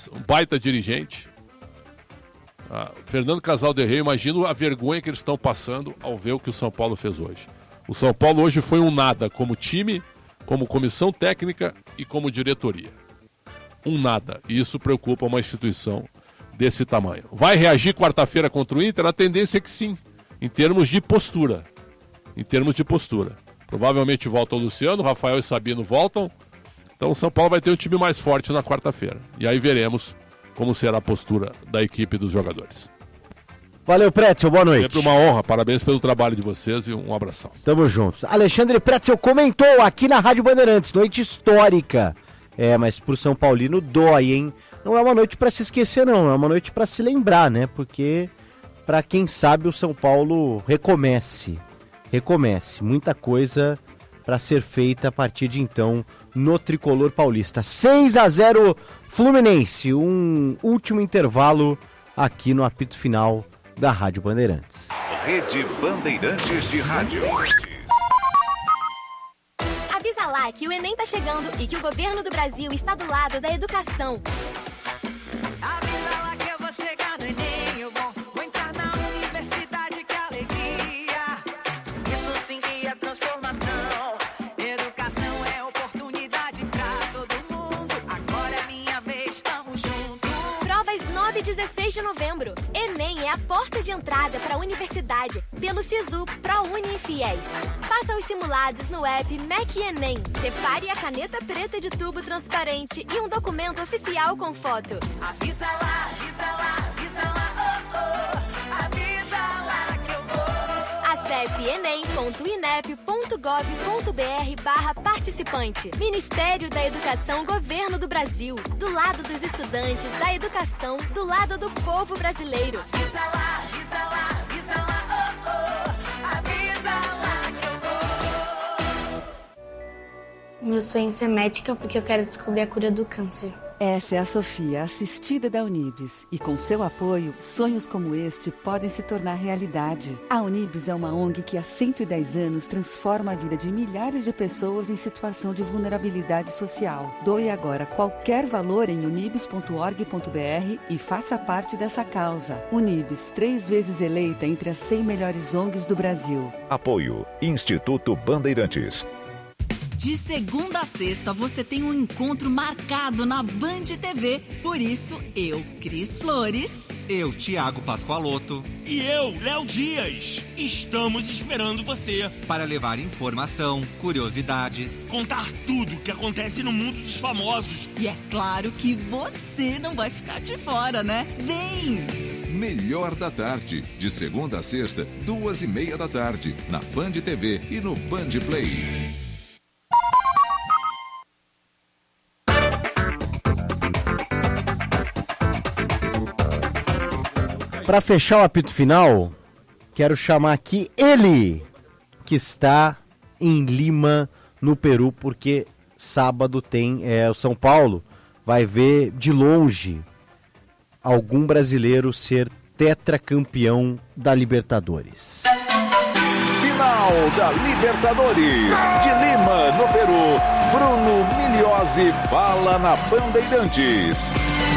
um baita dirigente. Fernando Casal de Rey, imagino a vergonha que eles estão passando ao ver o que o São Paulo fez hoje. O São Paulo hoje foi um nada como time, como comissão técnica e como diretoria. Um nada. E isso preocupa uma instituição desse tamanho. Vai reagir quarta-feira contra o Inter? A tendência é que sim, em termos de postura. Provavelmente volta o Luciano, Rafael e Sabino voltam. Então o São Paulo vai ter um time mais forte na quarta-feira. E aí veremos como será a postura da equipe dos jogadores. Valeu, Pretzel, boa noite. Sempre uma honra, parabéns pelo trabalho de vocês e um abração. Tamo junto. Alexandre Pretzel comentou aqui na Rádio Bandeirantes, noite histórica. Mas pro São Paulino dói, hein? Não é uma noite pra se esquecer, não. É uma noite pra se lembrar, né? Porque, pra quem sabe, o São Paulo recomece. Muita coisa pra ser feita a partir de então no Tricolor Paulista. 6-0 Fluminense. Um último intervalo aqui no apito final da Rádio Bandeirantes. Rede Bandeirantes de Rádio. Avisa lá que o Enem tá chegando e que o governo do Brasil está do lado da educação. Avisa lá que eu vou chegar no Enem, eu vou entrar na universidade, que alegria. Isso sim que é transformação. Educação é oportunidade pra todo mundo. Agora é minha vez, tamo junto. Provas 9 e 16 de novembro. Enem é a porta de entrada para a universidade pelo SISU ProUni e FIES. Faça os simulados no app MEC Enem. Separe a caneta preta de tubo transparente e um documento oficial com foto. Avisa lá, oh, oh. Avisa lá que eu vou. Acesse enem.inep.gov.br/participante. Ministério da Educação, Governo do Brasil. Do lado dos estudantes, da educação, do lado do povo brasileiro. Avisa lá, oh, oh. Avisa lá que eu vou. Meu sonho é ser médica porque eu quero descobrir a cura do câncer. Essa é a Sofia, assistida da Unibis. E com seu apoio, sonhos como este podem se tornar realidade. A Unibis é uma ONG que há 110 anos transforma a vida de milhares de pessoas em situação de vulnerabilidade social. Doe agora qualquer valor em unibis.org.br e faça parte dessa causa. Unibis, 3 vezes eleita entre as 100 melhores ONGs do Brasil. Apoio Instituto Bandeirantes. De segunda a sexta, você tem um encontro marcado na Band TV. Por isso, eu, Cris Flores. Eu, Thiago Pascoaloto. E eu, Léo Dias. Estamos esperando você. Para levar informação, curiosidades. Contar tudo o que acontece no mundo dos famosos. E é claro que você não vai ficar de fora, né? Vem! Melhor da Tarde. De segunda a sexta, 2:30 da tarde. Na Band TV e no Band Play. Para fechar o apito final, quero chamar aqui ele, que está em Lima, no Peru, porque sábado tem o São Paulo, vai ver de longe algum brasileiro ser tetracampeão da Libertadores. Final da Libertadores, de Lima, no Peru, Bruno Migliozzi fala na Bandeirantes.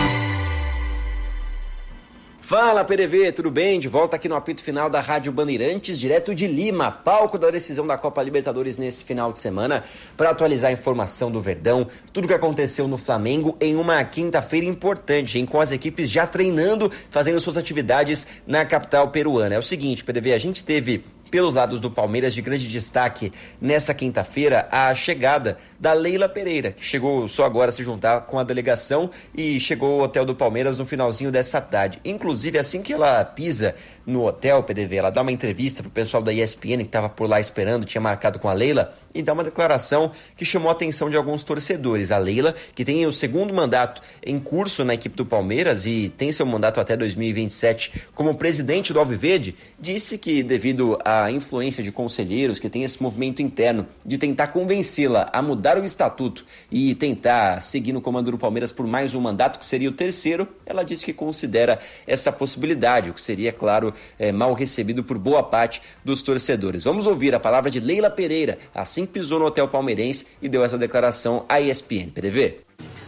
Fala, PDV, tudo bem? De volta aqui no apito final da Rádio Bandeirantes, direto de Lima, palco da decisão da Copa Libertadores nesse final de semana, para atualizar a informação do Verdão, tudo que aconteceu no Flamengo em uma quinta-feira importante, com as equipes já treinando, fazendo suas atividades na capital peruana. É o seguinte, PDV, a gente teve pelos lados do Palmeiras, de grande destaque nessa quinta-feira, a chegada da Leila Pereira, que chegou só agora a se juntar com a delegação e chegou ao hotel do Palmeiras no finalzinho dessa tarde. Inclusive, assim que ela pisa no hotel, PDV, ela dá uma entrevista pro pessoal da ESPN que estava por lá esperando, tinha marcado com a Leila, e dá uma declaração que chamou a atenção de alguns torcedores. A Leila, que tem o segundo mandato em curso na equipe do Palmeiras e tem seu mandato até 2027 como presidente do Alviverde, disse que devido à influência de conselheiros que tem esse movimento interno de tentar convencê-la a mudar o estatuto e tentar seguir no comando do Palmeiras por mais um mandato, que seria o terceiro, ela disse que considera essa possibilidade, o que seria, claro, mal recebido por boa parte dos torcedores. Vamos ouvir a palavra de Leila Pereira, assim que pisou no hotel palmeirense e deu essa declaração à ESPN. PDV.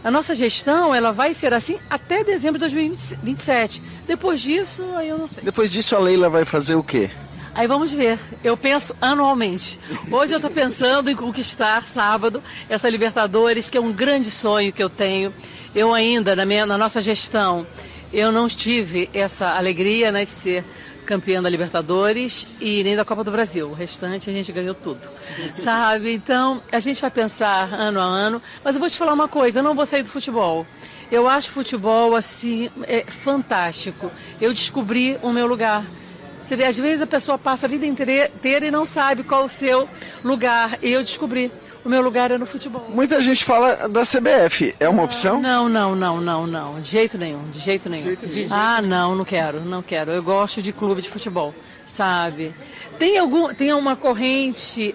A nossa gestão, ela vai ser assim até dezembro de 2027. Depois disso, aí eu não sei. Depois disso, a Leila vai fazer o quê? Aí vamos ver. Eu penso anualmente. Hoje eu estou pensando em conquistar sábado essa Libertadores, que é um grande sonho que eu tenho. Eu ainda, na nossa gestão, eu não tive essa alegria, né, de ser campeã da Libertadores e nem da Copa do Brasil. O restante a gente ganhou tudo, sabe? Então, a gente vai pensar ano a ano. Mas eu vou te falar uma coisa, eu não vou sair do futebol. Eu acho futebol, assim, fantástico. Eu descobri o meu lugar. Você vê, às vezes a pessoa passa a vida inteira e não sabe qual o seu lugar. E eu descobri. O meu lugar é no futebol. Muita gente fala da CBF. É uma opção? Não. De jeito nenhum. Não quero. Eu gosto de clube de futebol, sabe? Tem uma corrente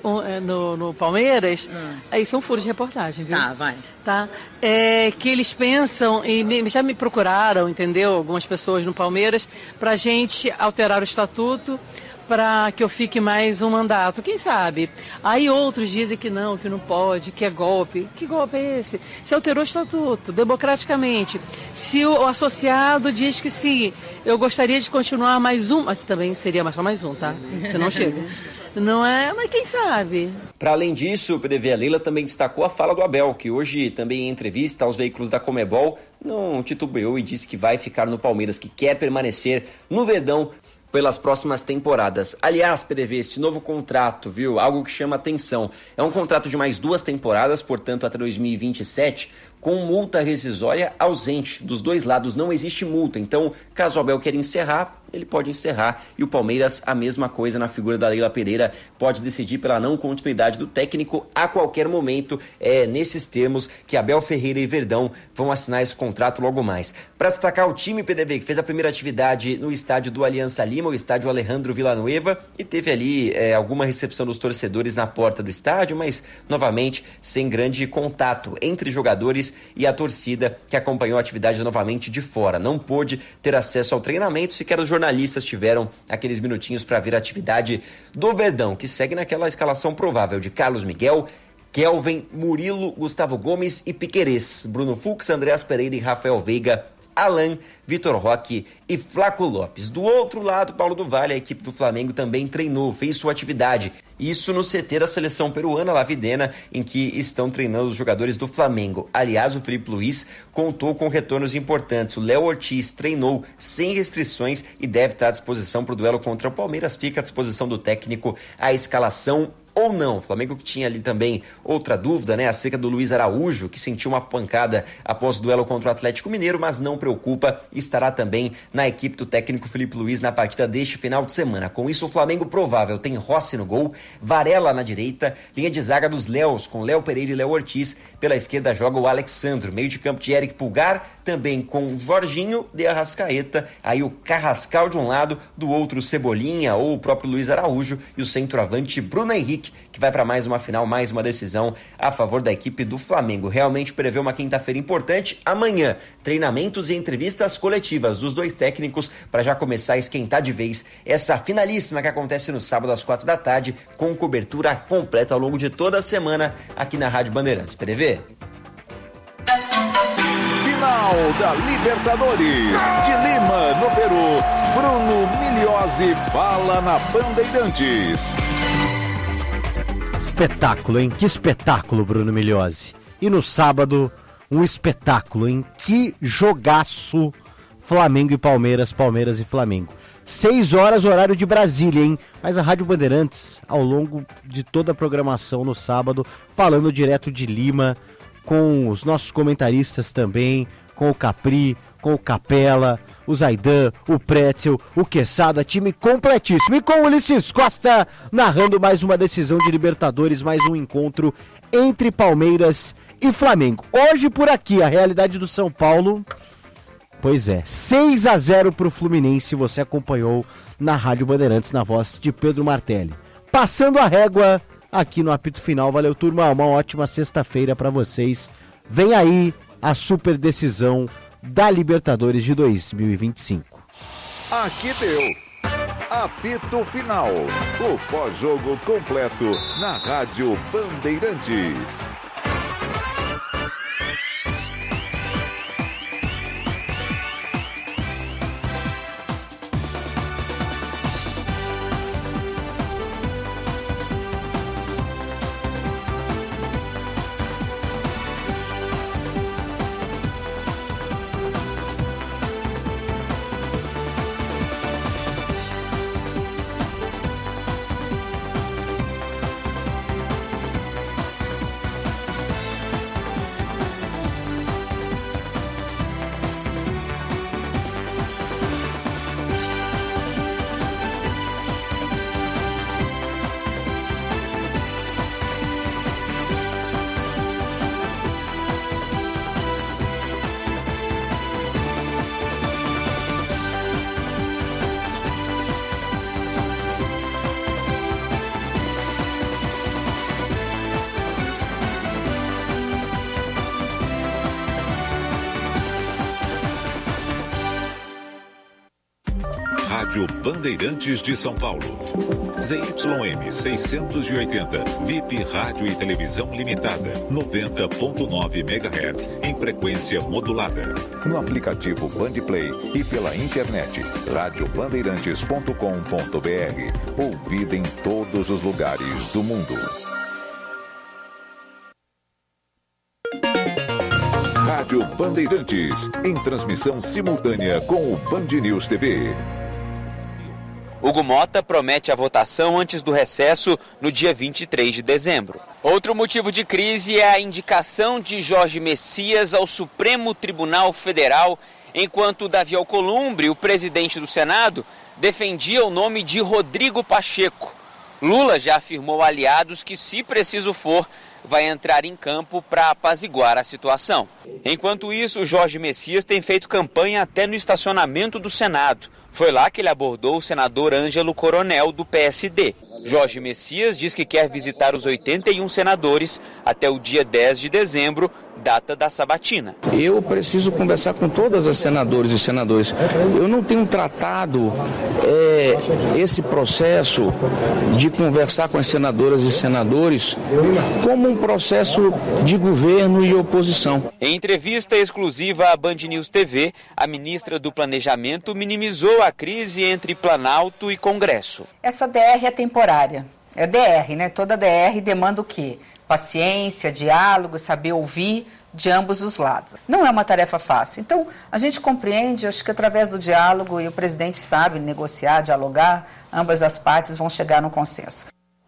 no Palmeiras, aí são furos de reportagem, viu? Tá, vai. Tá? Que eles pensam, e já me procuraram, entendeu? Algumas pessoas no Palmeiras, pra gente alterar o estatuto, para que eu fique mais um mandato. Quem sabe? Aí outros dizem que não pode, que é golpe. Que golpe é esse? Se alterou o estatuto, democraticamente. Se o associado diz que sim, eu gostaria de continuar mais um, mas também seria só mais um, tá? Você não chega. Não é, mas quem sabe? Para além disso, o PDV, a Leila também destacou a fala do Abel, que hoje também em entrevista aos veículos da Conmebol não titubeou e disse que vai ficar no Palmeiras, que quer permanecer no Verdão pelas próximas temporadas. Aliás, PDV, esse novo contrato, viu? Algo que chama atenção. É um contrato de mais 2 temporadas, portanto até 2027, com multa rescisória ausente. Dos dois lados não existe multa, então caso o Abel queira encerrar, ele pode encerrar. E o Palmeiras, a mesma coisa na figura da Leila Pereira, pode decidir pela não continuidade do técnico a qualquer momento. É nesses termos que Abel Ferreira e Verdão vão assinar esse contrato logo mais. Para destacar o time, PDV, que fez a primeira atividade no estádio do Aliança Lima, o estádio Alejandro Villanueva, e teve ali alguma recepção dos torcedores na porta do estádio, mas novamente sem grande contato entre jogadores e a torcida que acompanhou a atividade novamente de fora. Não pôde ter acesso ao treinamento, sequer os jornalistas tiveram aqueles minutinhos para ver a atividade do Verdão, que segue naquela escalação provável de Carlos Miguel, Kelvin, Murilo, Gustavo Gomes e Piquerez, Bruno Fux, Andreas Pereira e Rafael Veiga, Alan, Vitor Roque e Flaco Lopes. Do outro lado, Paulo do Vale, a equipe do Flamengo também treinou, fez sua atividade. Isso no CT da seleção peruana, La Videna, em que estão treinando os jogadores do Flamengo. Aliás, o Felipe Luiz contou com retornos importantes. O Léo Ortiz treinou sem restrições e deve estar à disposição para o duelo contra o Palmeiras. Fica à disposição do técnico a escalação ou não. O Flamengo que tinha ali também outra dúvida, né, acerca do Luiz Araújo, que sentiu uma pancada após o duelo contra o Atlético Mineiro, mas não preocupa, estará também na equipe do técnico Felipe Luiz na partida deste final de semana. Com isso, o Flamengo provável tem Rossi no gol, Varela na direita, linha de zaga dos Léos, com Léo Pereira e Léo Ortiz. Pela esquerda joga o Alexandro, meio de campo de Eric Pulgar, também com Jorginho de Arrascaeta, aí o Carrascal de um lado, do outro o Cebolinha ou o próprio Luiz Araújo e o centroavante Bruno Henrique, que vai para mais uma final, mais uma decisão a favor da equipe do Flamengo. Realmente prevê uma quinta-feira importante. Amanhã, treinamentos e entrevistas coletivas dos dois técnicos para já começar a esquentar de vez essa finalíssima que acontece no sábado às 4 da tarde, com cobertura completa ao longo de toda a semana aqui na Rádio Bandeirantes. PDV. Final da Libertadores de Lima, no Peru. Bruno Migliozzi fala na Bandeirantes. Espetáculo, hein? Que espetáculo, Bruno Migliozzi. E no sábado, um espetáculo, hein? Que jogaço, Flamengo e Palmeiras, Palmeiras e Flamengo. 6 horas, horário de Brasília, hein? Mas a Rádio Bandeirantes, ao longo de toda a programação no sábado, falando direto de Lima, com os nossos comentaristas também, com o Capri, com o Capela, o Zaidan, o Pretzel, o Quesada, time completíssimo. E com o Ulisses Costa narrando mais uma decisão de Libertadores, mais um encontro entre Palmeiras e Flamengo. Hoje por aqui, a realidade do São Paulo, pois é, 6-0 para o Fluminense, você acompanhou na Rádio Bandeirantes, na voz de Pedro Martelli. Passando a régua aqui no apito final. Valeu, turma, uma ótima sexta-feira para vocês. Vem aí a super decisão da Libertadores de 2025. Aqui deu apito final, o pós-jogo completo na Rádio Bandeirantes. Rádio Bandeirantes de São Paulo. ZYM 680, VIP Rádio e Televisão Limitada, 90.9 MHz, em frequência modulada. No aplicativo Bandplay e pela internet, radiobandeirantes.com.br. Ouvida em todos os lugares do mundo. Rádio Bandeirantes, em transmissão simultânea com o Band News TV. Hugo Mota promete a votação antes do recesso no dia 23 de dezembro. Outro motivo de crise é a indicação de Jorge Messias ao Supremo Tribunal Federal, enquanto Davi Alcolumbre, o presidente do Senado, defendia o nome de Rodrigo Pacheco. Lula já afirmou a aliados que, se preciso for, vai entrar em campo para apaziguar a situação. Enquanto isso, Jorge Messias tem feito campanha até no estacionamento do Senado. Foi lá que ele abordou o senador Ângelo Coronel, do PSD. Jorge Messias diz que quer visitar os 81 senadores até o dia 10 de dezembro, data da sabatina. Eu preciso conversar com todas as senadoras e senadores. Eu não tenho tratado esse processo de conversar com as senadoras e senadores como um processo de governo e oposição. Em entrevista exclusiva à Band News TV, a ministra do Planejamento minimizou a crise entre Planalto e Congresso. Essa DR é temporária. É DR, né? Toda DR demanda o quê? Paciência, diálogo, saber ouvir de ambos os lados. Não é uma tarefa fácil. Então, a gente compreende, acho que através do diálogo, e o presidente sabe negociar, dialogar, ambas as partes vão chegar num consenso.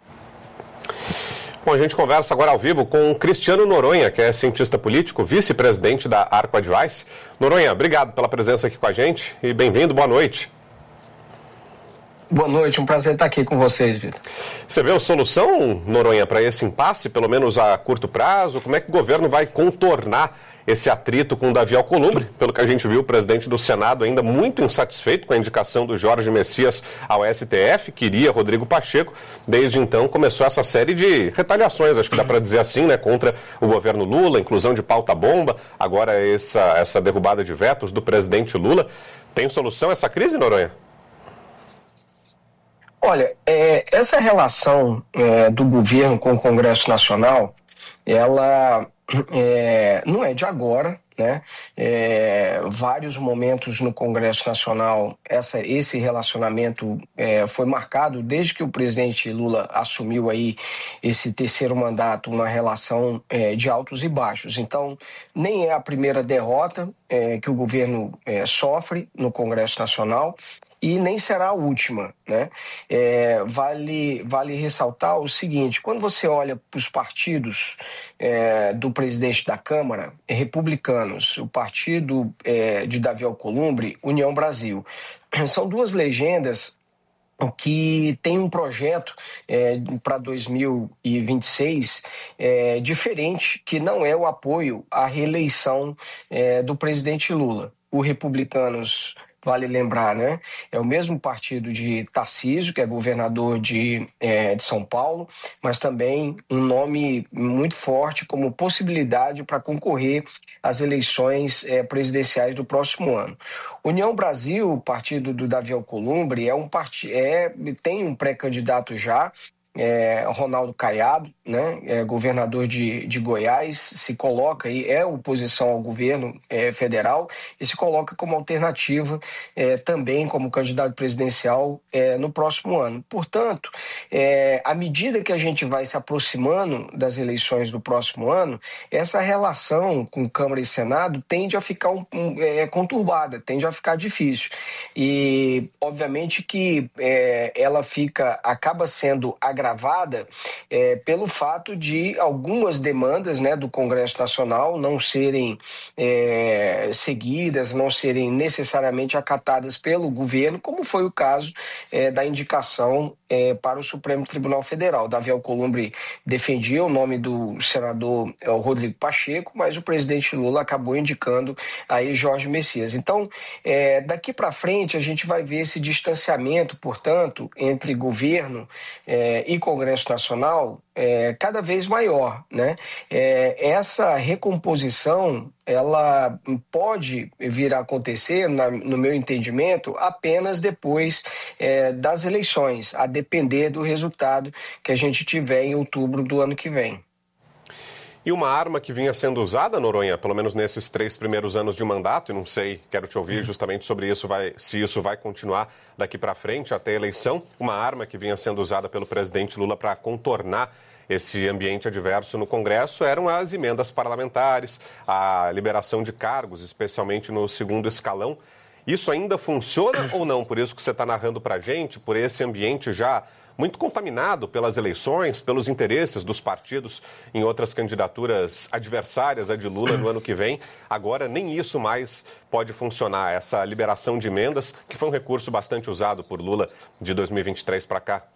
Bom, a gente conversa agora ao vivo com o Cristiano Noronha, que é cientista político, vice-presidente da Arco Advice. Noronha, obrigado pela presença aqui com a gente e bem-vindo, boa noite. Boa noite, um prazer estar aqui com vocês, Vitor. Você vê a solução, Noronha, para esse impasse, pelo menos a curto prazo? Como é que o governo vai contornar esse atrito com o Davi Alcolumbre? Pelo que a gente viu, o presidente do Senado ainda muito insatisfeito com a indicação do Jorge Messias ao STF, queria Rodrigo Pacheco. Desde então começou essa série de retaliações, acho que dá para dizer assim, né, contra o governo Lula, inclusão de pauta-bomba, agora essa derrubada de vetos do presidente Lula. Tem solução essa crise, Noronha? Olha, essa relação do governo com o Congresso Nacional, ela não é de agora, né? Vários momentos no Congresso Nacional, esse relacionamento foi marcado desde que o presidente Lula assumiu aí esse terceiro mandato, uma relação de altos e baixos. Então, nem é a primeira derrota que o governo sofre no Congresso Nacional, e nem será a última, né? Vale ressaltar o seguinte: quando você olha para os partidos do presidente da Câmara, republicanos, o partido de Davi Alcolumbre, União Brasil, são duas legendas que tem um projeto para 2026 diferente, que não é o apoio à reeleição do presidente Lula. O Republicanos, vale lembrar, né? É o mesmo partido de Tarcísio, que é governador de São Paulo, mas também um nome muito forte como possibilidade para concorrer às eleições presidenciais do próximo ano. União Brasil, o partido do Davi Alcolumbre, tem um pré-candidato já, Ronaldo Caiado, né, governador de Goiás, se coloca aí, oposição ao governo federal, e se coloca como alternativa também como candidato presidencial no próximo ano. Portanto, à medida que a gente vai se aproximando das eleições do próximo ano, essa relação com Câmara e Senado tende a ficar conturbada, tende a ficar difícil. E, obviamente, que ela acaba sendo agravada pelo fato de algumas demandas, né, do Congresso Nacional não serem seguidas, não serem necessariamente acatadas pelo governo, como foi o caso da indicação para o Supremo Tribunal Federal. Davi Alcolumbre defendia o nome do senador Rodrigo Pacheco, mas o presidente Lula acabou indicando aí Jorge Messias. Então, daqui para frente, a gente vai ver esse distanciamento, portanto, entre governo e Congresso Nacional cada vez maior, né? Essa recomposição, ela pode vir a acontecer, no meu entendimento, apenas depois das eleições, a depender do resultado que a gente tiver em outubro do ano que vem. E uma arma que vinha sendo usada, Noronha, pelo menos nesses 3 primeiros anos de mandato, e não sei, quero te ouvir justamente sobre isso, se isso vai continuar daqui para frente até a eleição, uma arma que vinha sendo usada pelo presidente Lula para contornar esse ambiente adverso no Congresso eram as emendas parlamentares, a liberação de cargos, especialmente no segundo escalão. Isso ainda funciona ou não? Por isso que você está narrando para a gente, por esse ambiente já muito contaminado pelas eleições, pelos interesses dos partidos em outras candidaturas adversárias a de Lula no ano que vem. Agora, nem isso mais pode funcionar, essa liberação de emendas, que foi um recurso bastante usado por Lula de 2023 para cá.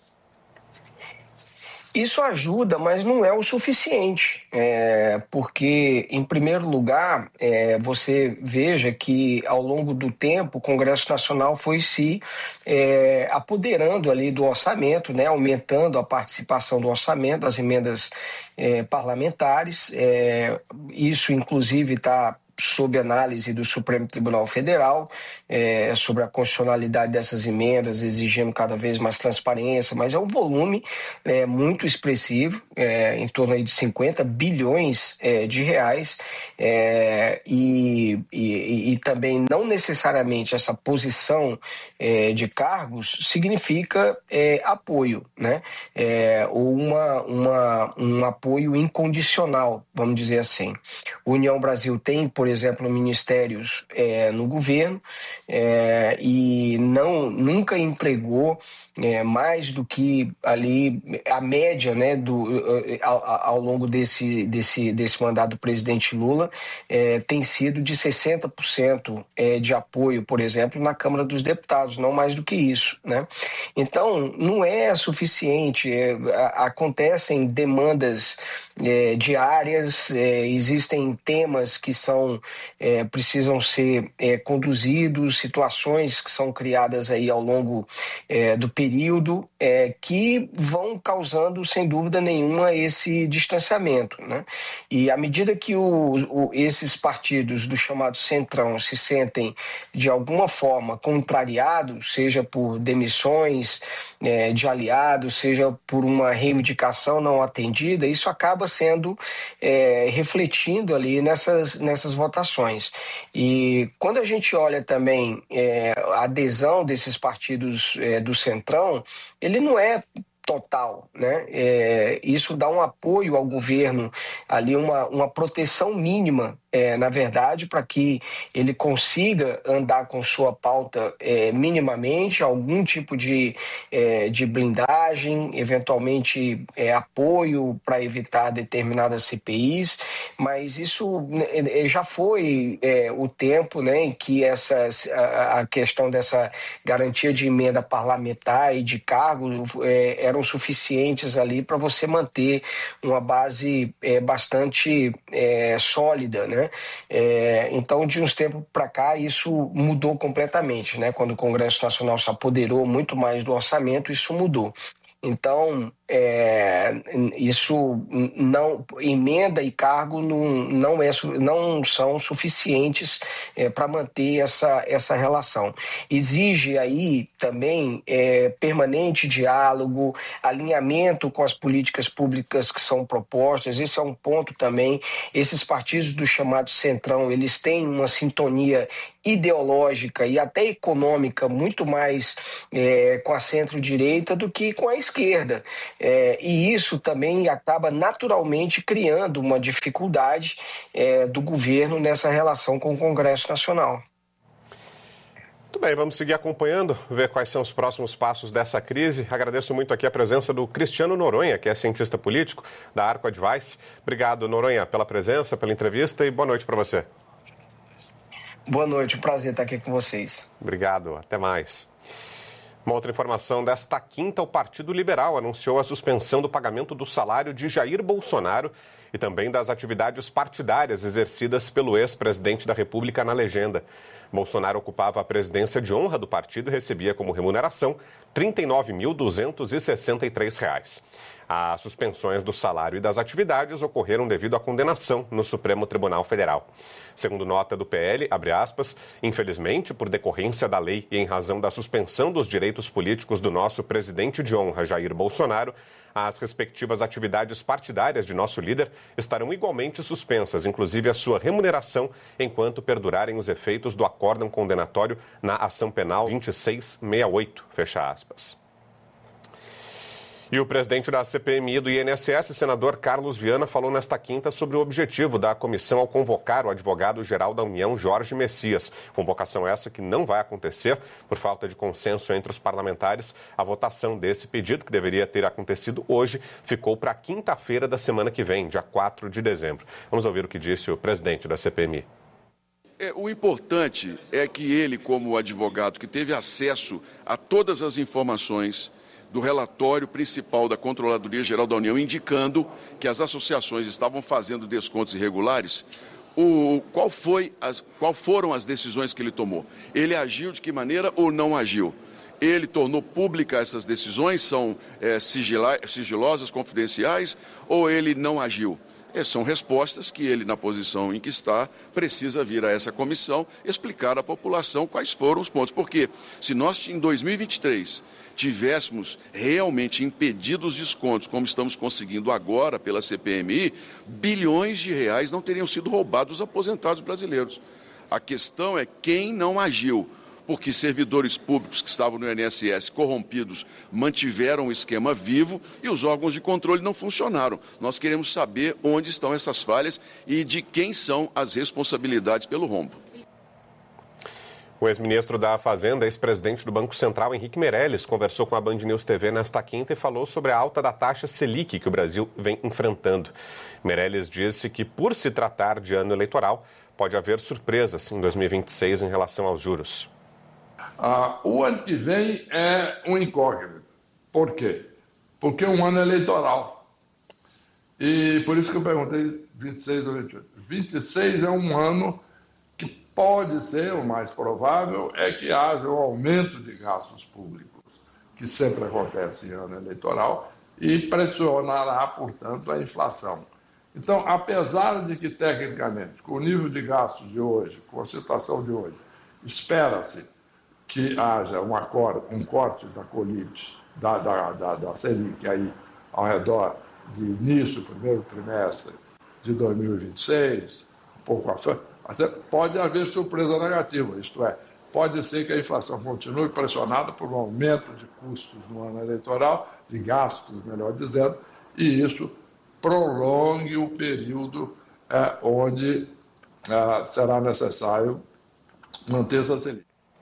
Isso ajuda, mas não é o suficiente, porque, em primeiro lugar, você veja que, ao longo do tempo, o Congresso Nacional foi se apoderando ali do orçamento, né, aumentando a participação do orçamento, das emendas parlamentares. Isso, inclusive, está sob análise do Supremo Tribunal Federal, sobre a constitucionalidade dessas emendas, exigindo cada vez mais transparência, mas é um volume muito expressivo, em torno aí de 50 bilhões de reais, e também não necessariamente essa posição de cargos significa apoio, né? Ou um apoio incondicional, vamos dizer assim. A União Brasil tem, por exemplo, ministérios no governo e nunca empregou mais do que ali a média, né, ao longo desse mandato do presidente Lula, tem sido de 60% de apoio, por exemplo, na Câmara dos Deputados, não mais do que isso, né? Então, não é suficiente, acontecem demandas diárias, existem temas que precisam ser conduzidos, situações que são criadas aí ao longo do período, que vão causando, sem dúvida nenhuma, esse distanciamento, né? E à medida que esses partidos do chamado Centrão se sentem, de alguma forma, contrariados, seja por demissões de aliados, seja por uma reivindicação não atendida, isso acaba sendo refletindo ali nessas votações. E quando a gente olha também a adesão desses partidos do Centrão, ele não é total, né? Isso dá um apoio ao governo, ali uma proteção mínima, na verdade, para que ele consiga andar com sua pauta minimamente, algum tipo de blindagem, eventualmente apoio para evitar determinadas CPIs, mas isso já foi o tempo, né, em que a questão dessa garantia de emenda parlamentar e de cargo eram suficientes ali para você manter uma base bastante sólida, né? Então, de uns tempos para cá, isso mudou completamente, né? Quando o Congresso Nacional se apoderou muito mais do orçamento, isso mudou. Então, isso não, emenda e cargo não são suficientes para manter essa relação. Exige aí também permanente diálogo, alinhamento com as políticas públicas que são propostas. Esse é um ponto também. Esses partidos do chamado Centrão, eles têm uma sintonia ideológica e até econômica muito mais com a centro-direita do que com a esquerda. E isso também acaba naturalmente criando uma dificuldade do governo nessa relação com o Congresso Nacional. Muito bem, vamos seguir acompanhando, ver quais são os próximos passos dessa crise. Agradeço muito aqui a presença do Cristiano Noronha, que é cientista político da Arco Advice. Obrigado, Noronha, pela presença, pela entrevista e boa noite para você. Boa noite, um prazer estar aqui com vocês. Obrigado, até mais. Uma outra informação, desta quinta, o Partido Liberal anunciou a suspensão do pagamento do salário de Jair Bolsonaro e também das atividades partidárias exercidas pelo ex-presidente da República na legenda. Bolsonaro ocupava a presidência de honra do partido e recebia como remuneração R$ 39.263. As suspensões do salário e das atividades ocorreram devido à condenação no Supremo Tribunal Federal. Segundo nota do PL, abre aspas, infelizmente, por decorrência da lei e em razão da suspensão dos direitos políticos do nosso presidente de honra, Jair Bolsonaro, as respectivas atividades partidárias de nosso líder estarão igualmente suspensas, inclusive a sua remuneração, enquanto perdurarem os efeitos do acórdão condenatório na ação penal 2668, fecha aspas. E o presidente da CPMI do INSS, senador Carlos Viana, falou nesta quinta sobre o objetivo da comissão ao convocar o advogado-geral da União, Jorge Messias. Convocação essa que não vai acontecer por falta de consenso entre os parlamentares. A votação desse pedido, que deveria ter acontecido hoje, ficou para quinta-feira da semana que vem, dia 4 de dezembro. Vamos ouvir o que disse o presidente da CPMI. O importante é que ele, como advogado que teve acesso a todas as informações do relatório principal da Controladoria Geral da União, indicando que as associações estavam fazendo descontos irregulares, qual foram as decisões que ele tomou? Ele agiu de que maneira ou não agiu? Ele tornou pública essas decisões, são sigilosas, confidenciais, ou ele não agiu? São respostas que ele, na posição em que está, precisa vir a essa comissão explicar à população quais foram os pontos. Porque se nós, em 2023, tivéssemos realmente impedido os descontos, como estamos conseguindo agora pela CPMI, bilhões de reais não teriam sido roubados dos aposentados brasileiros. A questão é quem não agiu. Porque servidores públicos que estavam no INSS corrompidos mantiveram o esquema vivo e os órgãos de controle não funcionaram. Nós queremos saber onde estão essas falhas e de quem são as responsabilidades pelo rombo. O ex-ministro da Fazenda, ex-presidente do Banco Central, Henrique Meirelles, conversou com a Band News TV nesta quinta e falou sobre a alta da taxa Selic que o Brasil vem enfrentando. Meirelles disse que, por se tratar de ano eleitoral, pode haver surpresas em 2026 em relação aos juros. O ano que vem é um incógnito. Por quê? Porque é um ano eleitoral. E por isso que eu perguntei 26 ou 28. 26 é um ano que pode ser, o mais provável, é que haja um aumento de gastos públicos, que sempre acontece em ano eleitoral, e pressionará, portanto, a inflação. Então, apesar de que, tecnicamente, com o nível de gastos de hoje, com a situação de hoje, espera-se que haja um corte da Colite, da Selic, aí, ao redor de início, primeiro trimestre de 2026, um pouco à frente, pode haver surpresa negativa, isto é, pode ser que a inflação continue pressionada por um aumento de custos no ano eleitoral, de gastos, melhor dizendo, e isso prolongue o período onde será necessário manter essa Selic.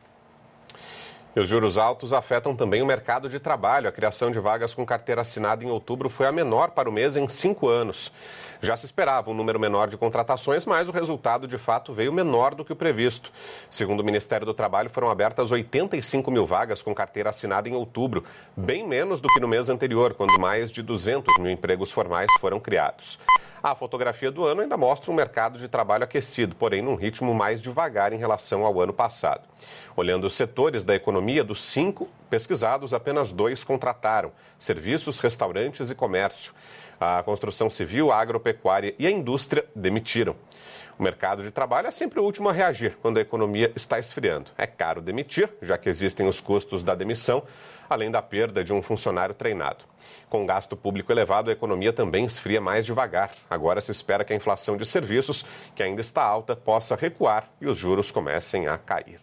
E os juros altos afetam também o mercado de trabalho. A criação de vagas com carteira assinada em outubro foi a menor para o mês em 5 anos. Já se esperava um número menor de contratações, mas o resultado, de fato, veio menor do que o previsto. Segundo o Ministério do Trabalho, foram abertas 85 mil vagas com carteira assinada em outubro, bem menos do que no mês anterior, quando mais de 200 mil empregos formais foram criados. A fotografia do ano ainda mostra um mercado de trabalho aquecido, porém num ritmo mais devagar em relação ao ano passado. Olhando os setores da economia, dos 5 pesquisados, apenas 2 contrataram: serviços, restaurantes e comércio. A construção civil, a agropecuária e a indústria demitiram. O mercado de trabalho é sempre o último a reagir quando a economia está esfriando. É caro demitir, já que existem os custos da demissão, além da perda de um funcionário treinado. Com gasto público elevado, a economia também esfria mais devagar. Agora se espera que a inflação de serviços, que ainda está alta, possa recuar e os juros comecem a cair.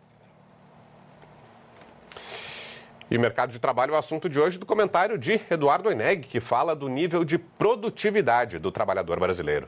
E mercado de trabalho é o assunto de hoje do comentário de Eduardo Oineg, que fala do nível de produtividade do trabalhador brasileiro.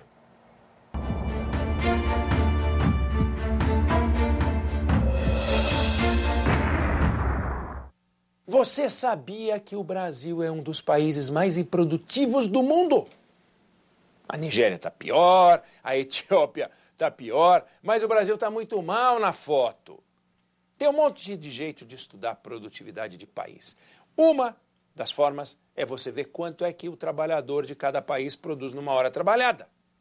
Você sabia que o Brasil é um dos países mais improdutivos do mundo? A Nigéria está pior, a Etiópia está pior, mas o Brasil está muito mal na foto. Tem um monte de jeito de estudar a produtividade de país. Uma das formas é você ver quanto é que o trabalhador de cada país produz numa hora trabalhada.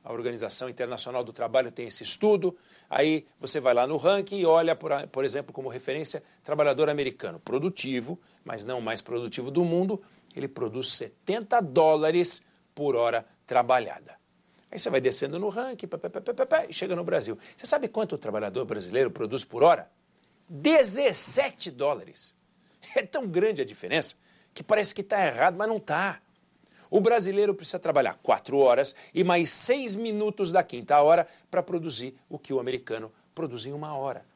A Organização Internacional do Trabalho tem esse estudo. Aí você vai lá no ranking e olha, por exemplo, como referência, trabalhador americano, produtivo, mas não o mais produtivo do mundo, ele produz $70 por hora trabalhada. Aí você vai descendo no ranking e chega no Brasil. Você sabe quanto o trabalhador brasileiro produz por hora? $17. É tão grande a diferença que parece que está errado, mas não está. O brasileiro precisa trabalhar 4 horas e mais 6 minutos da quinta hora para produzir o que o americano produz em 1 hora.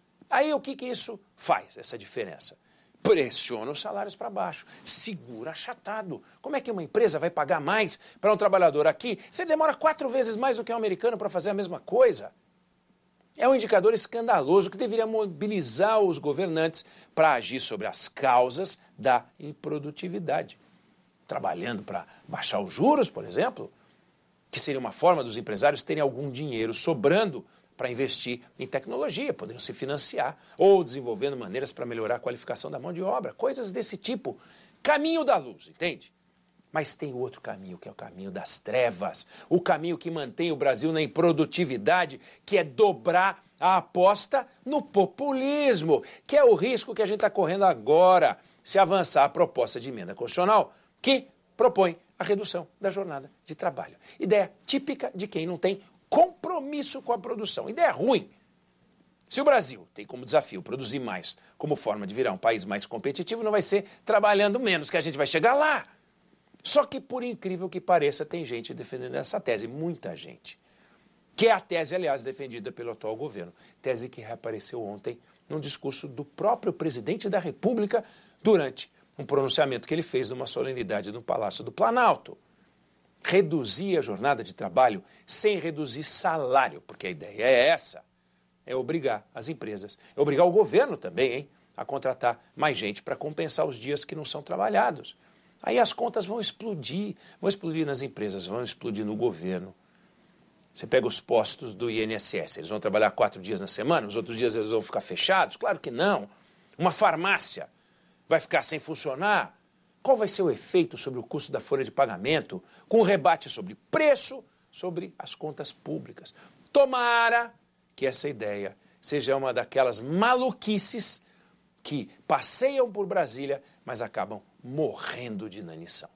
Aí o que isso faz, essa diferença? Pressiona os salários para baixo, segura achatado. Como é que uma empresa vai pagar mais para um trabalhador aqui? Você demora 4 vezes mais do que um americano para fazer a mesma coisa. É um indicador escandaloso que deveria mobilizar os governantes para agir sobre as causas da improdutividade. Trabalhando para baixar os juros, por exemplo, que seria uma forma dos empresários terem algum dinheiro sobrando para investir em tecnologia, podendo se financiar, ou desenvolvendo maneiras para melhorar a qualificação da mão de obra, coisas desse tipo. Caminho da luz, entende? Mas tem outro caminho, que é o caminho das trevas, o caminho que mantém o Brasil na improdutividade, que é dobrar a aposta no populismo, que é o risco que a gente está correndo agora, se avançar a proposta de emenda constitucional, que propõe a redução da jornada de trabalho. Ideia típica de quem não tem compromisso com a produção. Ideia ruim. Se o Brasil tem como desafio produzir mais como forma de virar um país mais competitivo, não vai ser trabalhando menos que a gente vai chegar lá. Só que, por incrível que pareça, tem gente defendendo essa tese, muita gente. Que é a tese, aliás, defendida pelo atual governo. Tese que reapareceu ontem num discurso do próprio presidente da República durante um pronunciamento que ele fez numa solenidade no Palácio do Planalto. Reduzir a jornada de trabalho sem reduzir salário, porque a ideia é essa. É obrigar as empresas, é obrigar o governo também, hein, a contratar mais gente para compensar os dias que não são trabalhados. Aí as contas vão explodir nas empresas, vão explodir no governo. Você pega os postos do INSS, eles vão trabalhar 4 dias na semana, os outros dias eles vão ficar fechados? Claro que não. Uma farmácia vai ficar sem funcionar? Qual vai ser o efeito sobre o custo da folha de pagamento, com o rebate sobre preço, sobre as contas públicas? Tomara que essa ideia seja uma daquelas maluquices que passeiam por Brasília, mas acabam morrendo de inanição.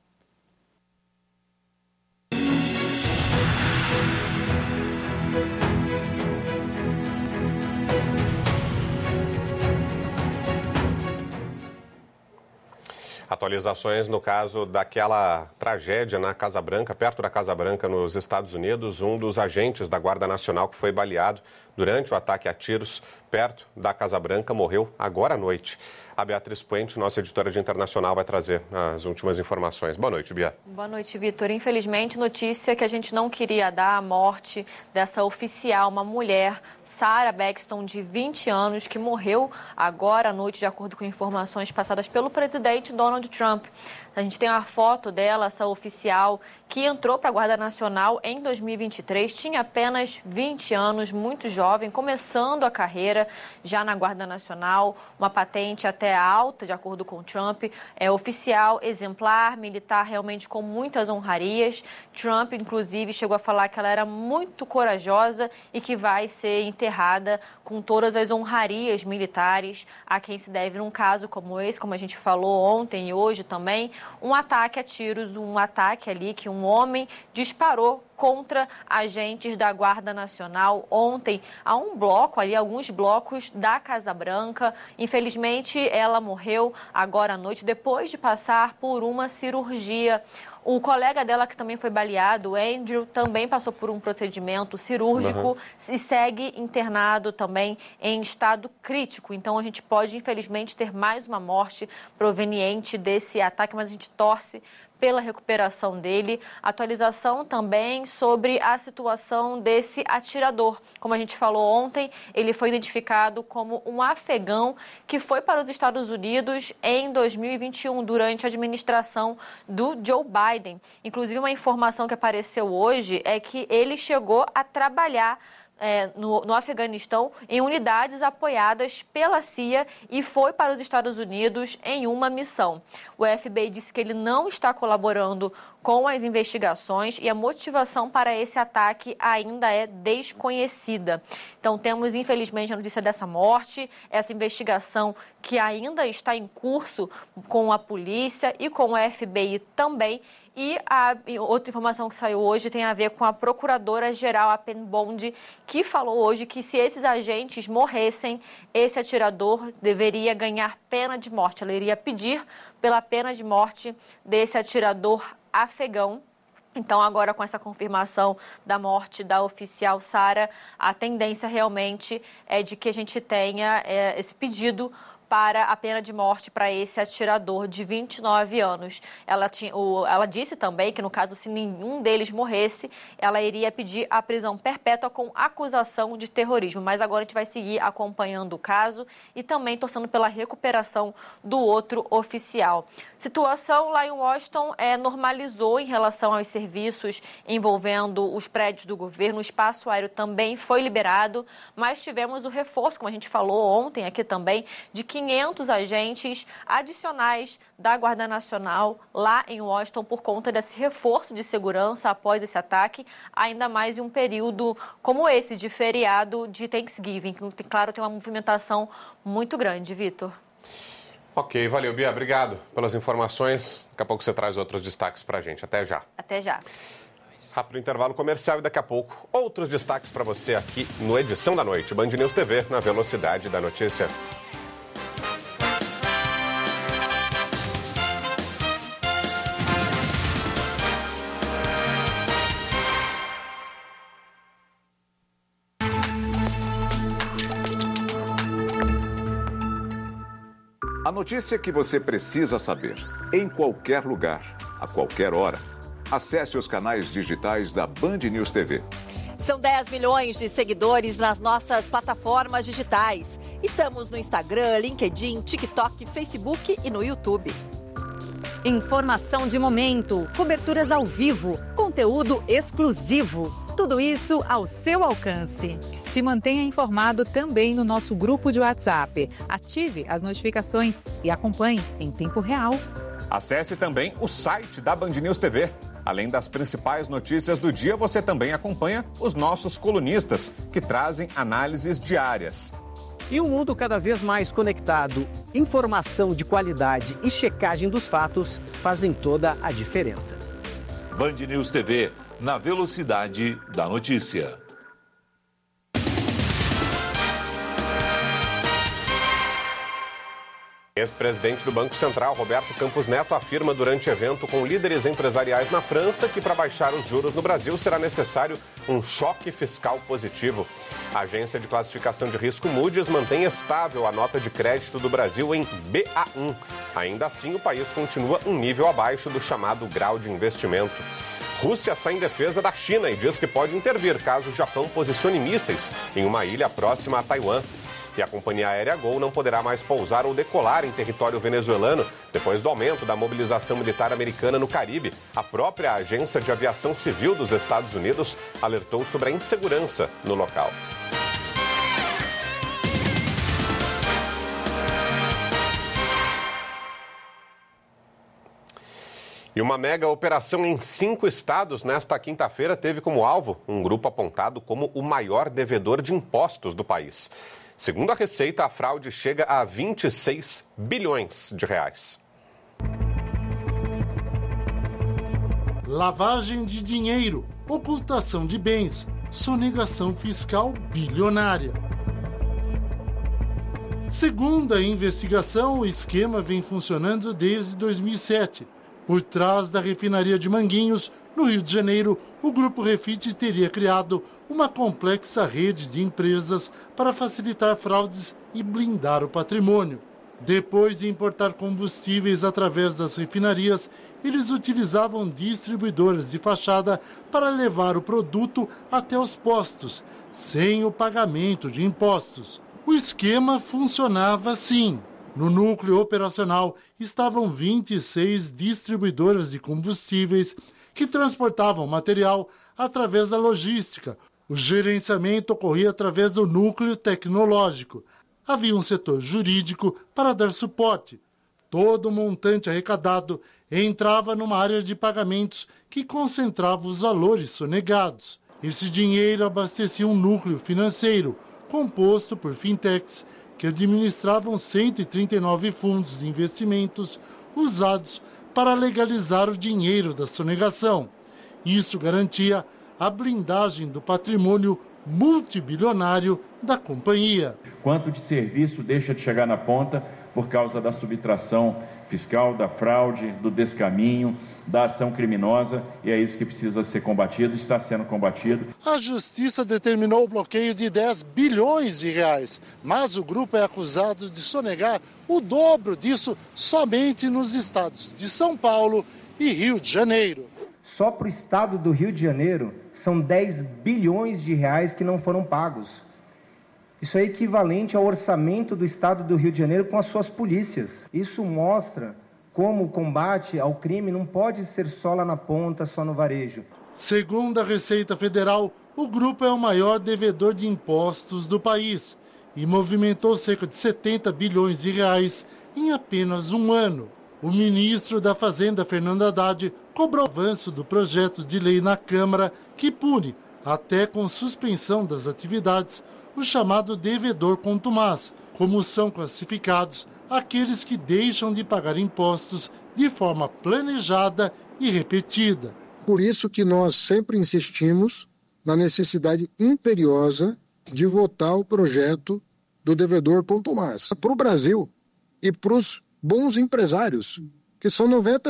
Atualizações no caso daquela tragédia na Casa Branca, perto da Casa Branca, nos Estados Unidos. Um dos agentes da Guarda Nacional que foi baleado durante o ataque a tiros perto da Casa Branca morreu agora à noite. A Beatriz Puente, nossa editora de internacional, vai trazer as últimas informações. Boa noite, Bia. Boa noite, Vitor. Infelizmente, notícia que a gente não queria dar, a morte dessa oficial, uma mulher, Sarah Bexton, de 20 anos, que morreu agora à noite, de acordo com informações passadas pelo presidente Donald Trump. A gente tem uma foto dela, essa oficial, que entrou para a Guarda Nacional em 2023, tinha apenas 20 anos, muito jovem, começando a carreira já na Guarda Nacional, uma patente até alta, de acordo com Trump, é oficial, exemplar, militar, realmente com muitas honrarias. Trump, inclusive, chegou a falar que ela era muito corajosa e que vai ser enterrada com todas as honrarias militares a quem se deve num caso como esse, como a gente falou ontem e hoje também, um ataque a tiros, um ataque ali que um homem disparou contra agentes da Guarda Nacional ontem a um bloco ali, alguns blocos da Casa Branca. Infelizmente, ela morreu agora à noite depois de passar por uma cirurgia. O colega dela, que também foi baleado, o Andrew, também passou por um procedimento cirúrgico e segue internado também em estado crítico. Então, a gente pode, infelizmente, ter mais uma morte proveniente desse ataque, mas a gente torce pela recuperação dele. Atualização também sobre a situação desse atirador. Como a gente falou ontem, ele foi identificado como um afegão que foi para os Estados Unidos em 2021, durante a administração do Joe Biden. Inclusive, uma informação que apareceu hoje é que ele chegou a trabalhar no Afeganistão em unidades apoiadas pela CIA e foi para os Estados Unidos em uma missão. O FBI disse que ele não está colaborando com as investigações e a motivação para esse ataque ainda é desconhecida. Então, temos, infelizmente, a notícia dessa morte, essa investigação que ainda está em curso com a polícia e com o FBI também. E outra informação que saiu hoje tem a ver com a procuradora-geral, a Pen Bond, que falou hoje que se esses agentes morressem, esse atirador deveria ganhar pena de morte. Ela iria pedir pela pena de morte desse atirador afegão. Então, agora com essa confirmação da morte da oficial Sara, a tendência realmente é de que a gente tenha esse pedido para a pena de morte para esse atirador de 29 anos. Ela disse também que, no caso, se nenhum deles morresse, ela iria pedir a prisão perpétua com acusação de terrorismo. Mas agora a gente vai seguir acompanhando o caso e também torcendo pela recuperação do outro oficial. Situação lá em Washington normalizou em relação aos serviços envolvendo os prédios do governo. O espaço aéreo também foi liberado, mas tivemos o reforço, como a gente falou ontem aqui também, de 500 agentes adicionais da Guarda Nacional lá em Washington por conta desse reforço de segurança após esse ataque, ainda mais em um período como esse de feriado de Thanksgiving, que, claro, tem uma movimentação muito grande. Vitor. Ok, valeu, Bia. Obrigado pelas informações. Daqui a pouco você traz outros destaques para a gente. Até já. Até já. Rápido intervalo comercial e daqui a pouco outros destaques para você aqui no Edição da Noite. Band News TV, na velocidade da notícia. A notícia que você precisa saber, em qualquer lugar, a qualquer hora. Acesse os canais digitais da Band News TV. São 10 milhões de seguidores nas nossas plataformas digitais. Estamos no Instagram, LinkedIn, TikTok, Facebook e no YouTube. Informação de momento, coberturas ao vivo, conteúdo exclusivo. Tudo isso ao seu alcance. Se mantenha informado também no nosso grupo de WhatsApp. Ative as notificações e acompanhe em tempo real. Acesse também o site da Band News TV. Além das principais notícias do dia, você também acompanha os nossos colunistas, que trazem análises diárias. E um mundo cada vez mais conectado, informação de qualidade e checagem dos fatos fazem toda a diferença. Band News TV, na velocidade da notícia. Ex-presidente do Banco Central, Roberto Campos Neto, afirma durante evento com líderes empresariais na França que para baixar os juros no Brasil será necessário um choque fiscal positivo. A agência de classificação de risco Moody's mantém estável a nota de crédito do Brasil em BA1. Ainda assim, o país continua um nível abaixo do chamado grau de investimento. Rússia sai em defesa da China e diz que pode intervir caso o Japão posicione mísseis em uma ilha próxima a Taiwan. E a companhia aérea Gol não poderá mais pousar ou decolar em território venezuelano depois do aumento da mobilização militar americana no Caribe. A própria Agência de Aviação Civil dos Estados Unidos alertou sobre a insegurança no local. E uma mega operação em 5 estados nesta quinta-feira teve como alvo um grupo apontado como o maior devedor de impostos do país. Segundo a Receita, a fraude chega a 26 bilhões de reais. Lavagem de dinheiro, ocultação de bens, sonegação fiscal bilionária. Segundo a investigação, o esquema vem funcionando desde 2007. Por trás da refinaria de Manguinhos, no Rio de Janeiro, o Grupo Refit teria criado uma complexa rede de empresas para facilitar fraudes e blindar o patrimônio. Depois de importar combustíveis através das refinarias, eles utilizavam distribuidoras de fachada para levar o produto até os postos, sem o pagamento de impostos. O esquema funcionava assim. No núcleo operacional estavam 26 distribuidoras de combustíveis que transportavam material através da logística. O gerenciamento ocorria através do núcleo tecnológico. Havia um setor jurídico para dar suporte. Todo o montante arrecadado entrava numa área de pagamentos que concentrava os valores sonegados. Esse dinheiro abastecia um núcleo financeiro, composto por fintechs, que administravam 139 fundos de investimentos usados para legalizar o dinheiro da sonegação. Isso garantia a blindagem do patrimônio multibilionário da companhia. Quanto de serviço deixa de chegar na ponta por causa da subtração fiscal, da fraude, do descaminho, da ação criminosa, e é isso que precisa ser combatido, está sendo combatido. A Justiça determinou o bloqueio de 10 bilhões de reais, mas o grupo é acusado de sonegar o dobro disso somente nos estados de São Paulo e Rio de Janeiro. Só para o estado do Rio de Janeiro são 10 bilhões de reais que não foram pagos. Isso é equivalente ao orçamento do estado do Rio de Janeiro com as suas polícias. Isso mostra como o combate ao crime não pode ser só lá na ponta, só no varejo. Segundo a Receita Federal, o grupo é o maior devedor de impostos do país e movimentou cerca de 70 bilhões de reais em apenas um ano. O ministro da Fazenda, Fernando Haddad, cobrou o avanço do projeto de lei na Câmara que pune, até com suspensão das atividades, o chamado devedor contumaz, como são classificados aqueles que deixam de pagar impostos de forma planejada e repetida. Por isso que nós sempre insistimos na necessidade imperiosa de votar o projeto do devedor contumaz. Para o Brasil e para os bons empresários, que são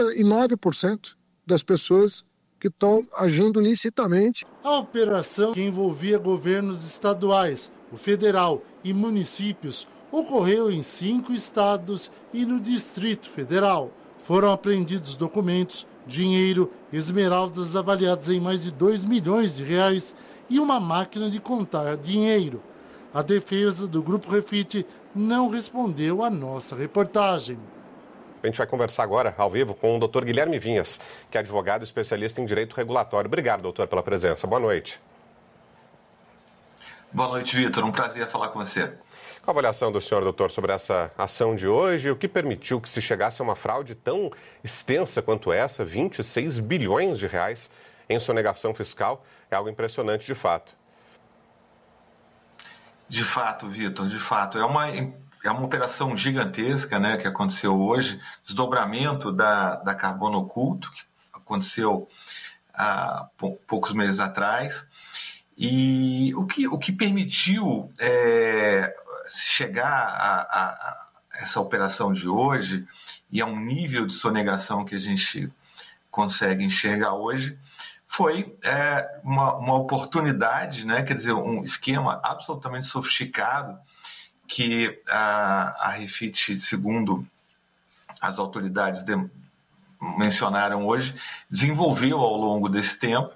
99% das pessoas que estão agindo licitamente. A operação, que envolvia governos estaduais, o federal e municípios, ocorreu em 5 estados e no Distrito Federal. Foram apreendidos documentos, dinheiro, esmeraldas avaliadas em mais de 2 milhões de reais e uma máquina de contar dinheiro. A defesa do Grupo Refit não respondeu à nossa reportagem. A gente vai conversar agora, ao vivo, com o doutor Guilherme Vinhas, que é advogado especialista em direito regulatório. Obrigado, doutor, pela presença. Boa noite. Boa noite, Vitor. Um prazer falar com você. Qual a avaliação do senhor, doutor, sobre essa ação de hoje? O que permitiu que se chegasse a uma fraude tão extensa quanto essa, 26 bilhões de reais em sonegação fiscal? É algo impressionante, de fato. De fato, Vitor, de fato. É uma operação gigantesca, né, que aconteceu hoje, desdobramento da Carbono Oculto, que aconteceu há poucos meses atrás. E o que permitiu chegar a essa operação de hoje e a um nível de sonegação que a gente consegue enxergar hoje foi uma oportunidade, né, quer dizer, um esquema absolutamente sofisticado que a Refit, segundo as autoridades mencionaram hoje, desenvolveu ao longo desse tempo,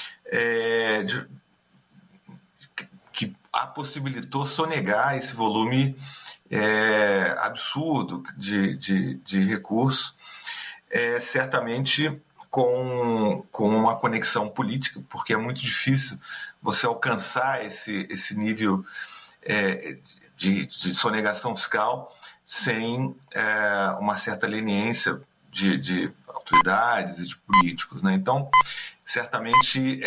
que a possibilitou sonegar esse volume absurdo de recursos, certamente com uma conexão política, porque é muito difícil você alcançar esse nível de sonegação fiscal sem uma certa leniência de autoridades e de políticos, né? Então, certamente,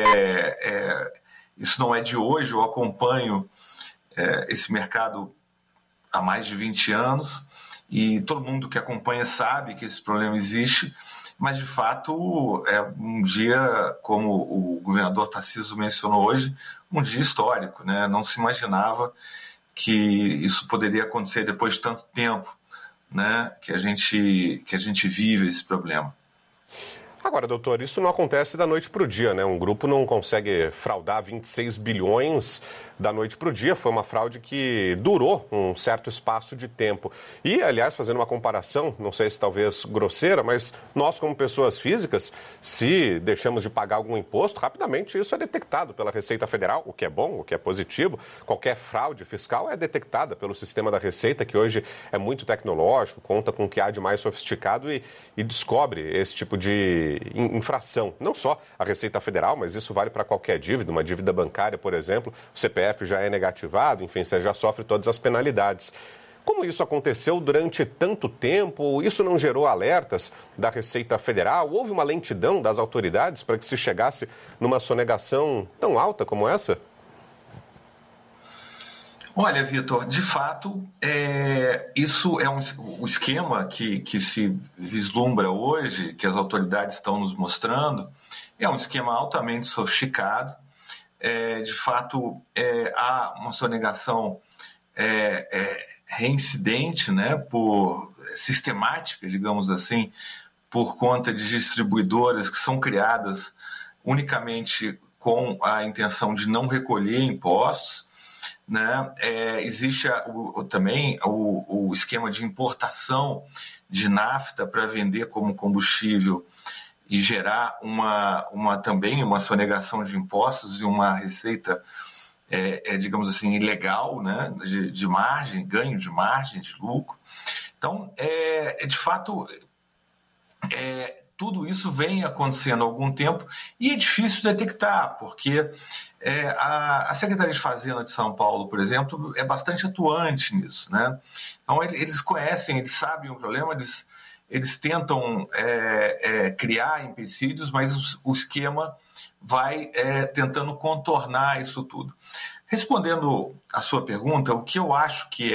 isso não é de hoje. Eu acompanho esse mercado há mais de 20 anos e todo mundo que acompanha sabe que esse problema existe, mas, de fato, é um dia, como o governador Tarcísio mencionou hoje, um dia histórico, né? Não se imaginava que isso poderia acontecer depois de tanto tempo, né, que a gente vive esse problema. Agora, doutor, isso não acontece da noite para o dia, né? Um grupo não consegue fraudar 26 bilhões da noite para o dia. Foi uma fraude que durou um certo espaço de tempo. E, aliás, fazendo uma comparação, não sei se talvez grosseira, mas nós, como pessoas físicas, se deixamos de pagar algum imposto, rapidamente isso é detectado pela Receita Federal, o que é bom, o que é positivo. Qualquer fraude fiscal é detectada pelo sistema da Receita, que hoje é muito tecnológico, conta com o que há de mais sofisticado e descobre esse tipo de de infração. Não só a Receita Federal, mas isso vale para qualquer dívida, uma dívida bancária, por exemplo. O CPF já é negativado, enfim, você já sofre todas as penalidades. Como isso aconteceu durante tanto tempo? Isso não gerou alertas da Receita Federal? Houve uma lentidão das autoridades para que se chegasse numa sonegação tão alta como essa? Olha, Vitor, de fato, isso é um esquema que se vislumbra hoje, que as autoridades estão nos mostrando, é um esquema altamente sofisticado. De fato, há uma sonegação reincidente, né, sistemática, digamos assim, por conta de distribuidoras que são criadas unicamente com a intenção de não recolher impostos. Né? Existe também o esquema de importação de nafta para vender como combustível e gerar também uma sonegação de impostos e uma receita, digamos assim, ilegal, né? de margem, ganho de margem, de lucro. Então, de fato, tudo isso vem acontecendo há algum tempo e é difícil detectar, porque a Secretaria de Fazenda de São Paulo, por exemplo, é bastante atuante nisso, né? Então, eles conhecem, eles sabem o problema, eles tentam criar empecilhos, mas o esquema vai tentando contornar isso tudo. Respondendo à sua pergunta, o que eu acho que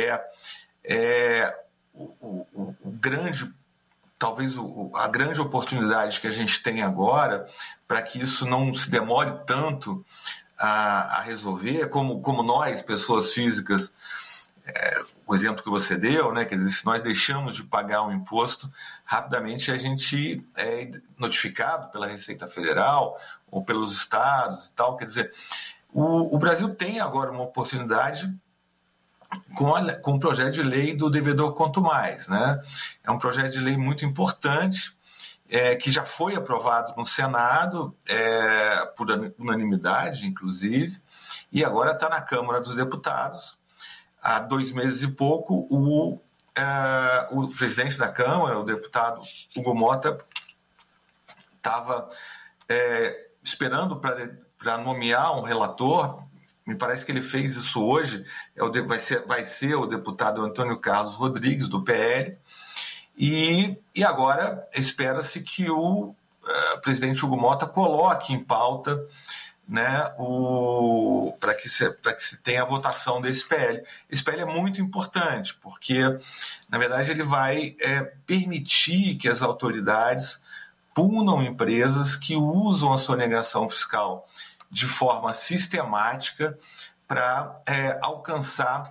o grande, talvez a grande oportunidade que a gente tem agora para que isso não se demore tanto a resolver, como nós, pessoas físicas, o exemplo que você deu, né, quer dizer, se nós deixamos de pagar um imposto, rapidamente a gente é notificado pela Receita Federal ou pelos estados e tal, quer dizer, o Brasil tem agora uma oportunidade com o projeto de lei do devedor quanto mais, né? É um projeto de lei muito importante, que já foi aprovado no Senado, por unanimidade, inclusive, e agora está na Câmara dos Deputados. Há 2 meses e pouco, o presidente da Câmara, o deputado Hugo Mota, estava esperando para nomear um relator. Me parece que ele fez isso hoje, vai ser o deputado Antônio Carlos Rodrigues, do PL, e agora espera-se que o presidente Hugo Mota coloque em pauta, né, para que se tenha a votação desse PL. Esse PL é muito importante, porque, na verdade, ele vai permitir que as autoridades punam empresas que usam a sonegação fiscal de forma sistemática para alcançar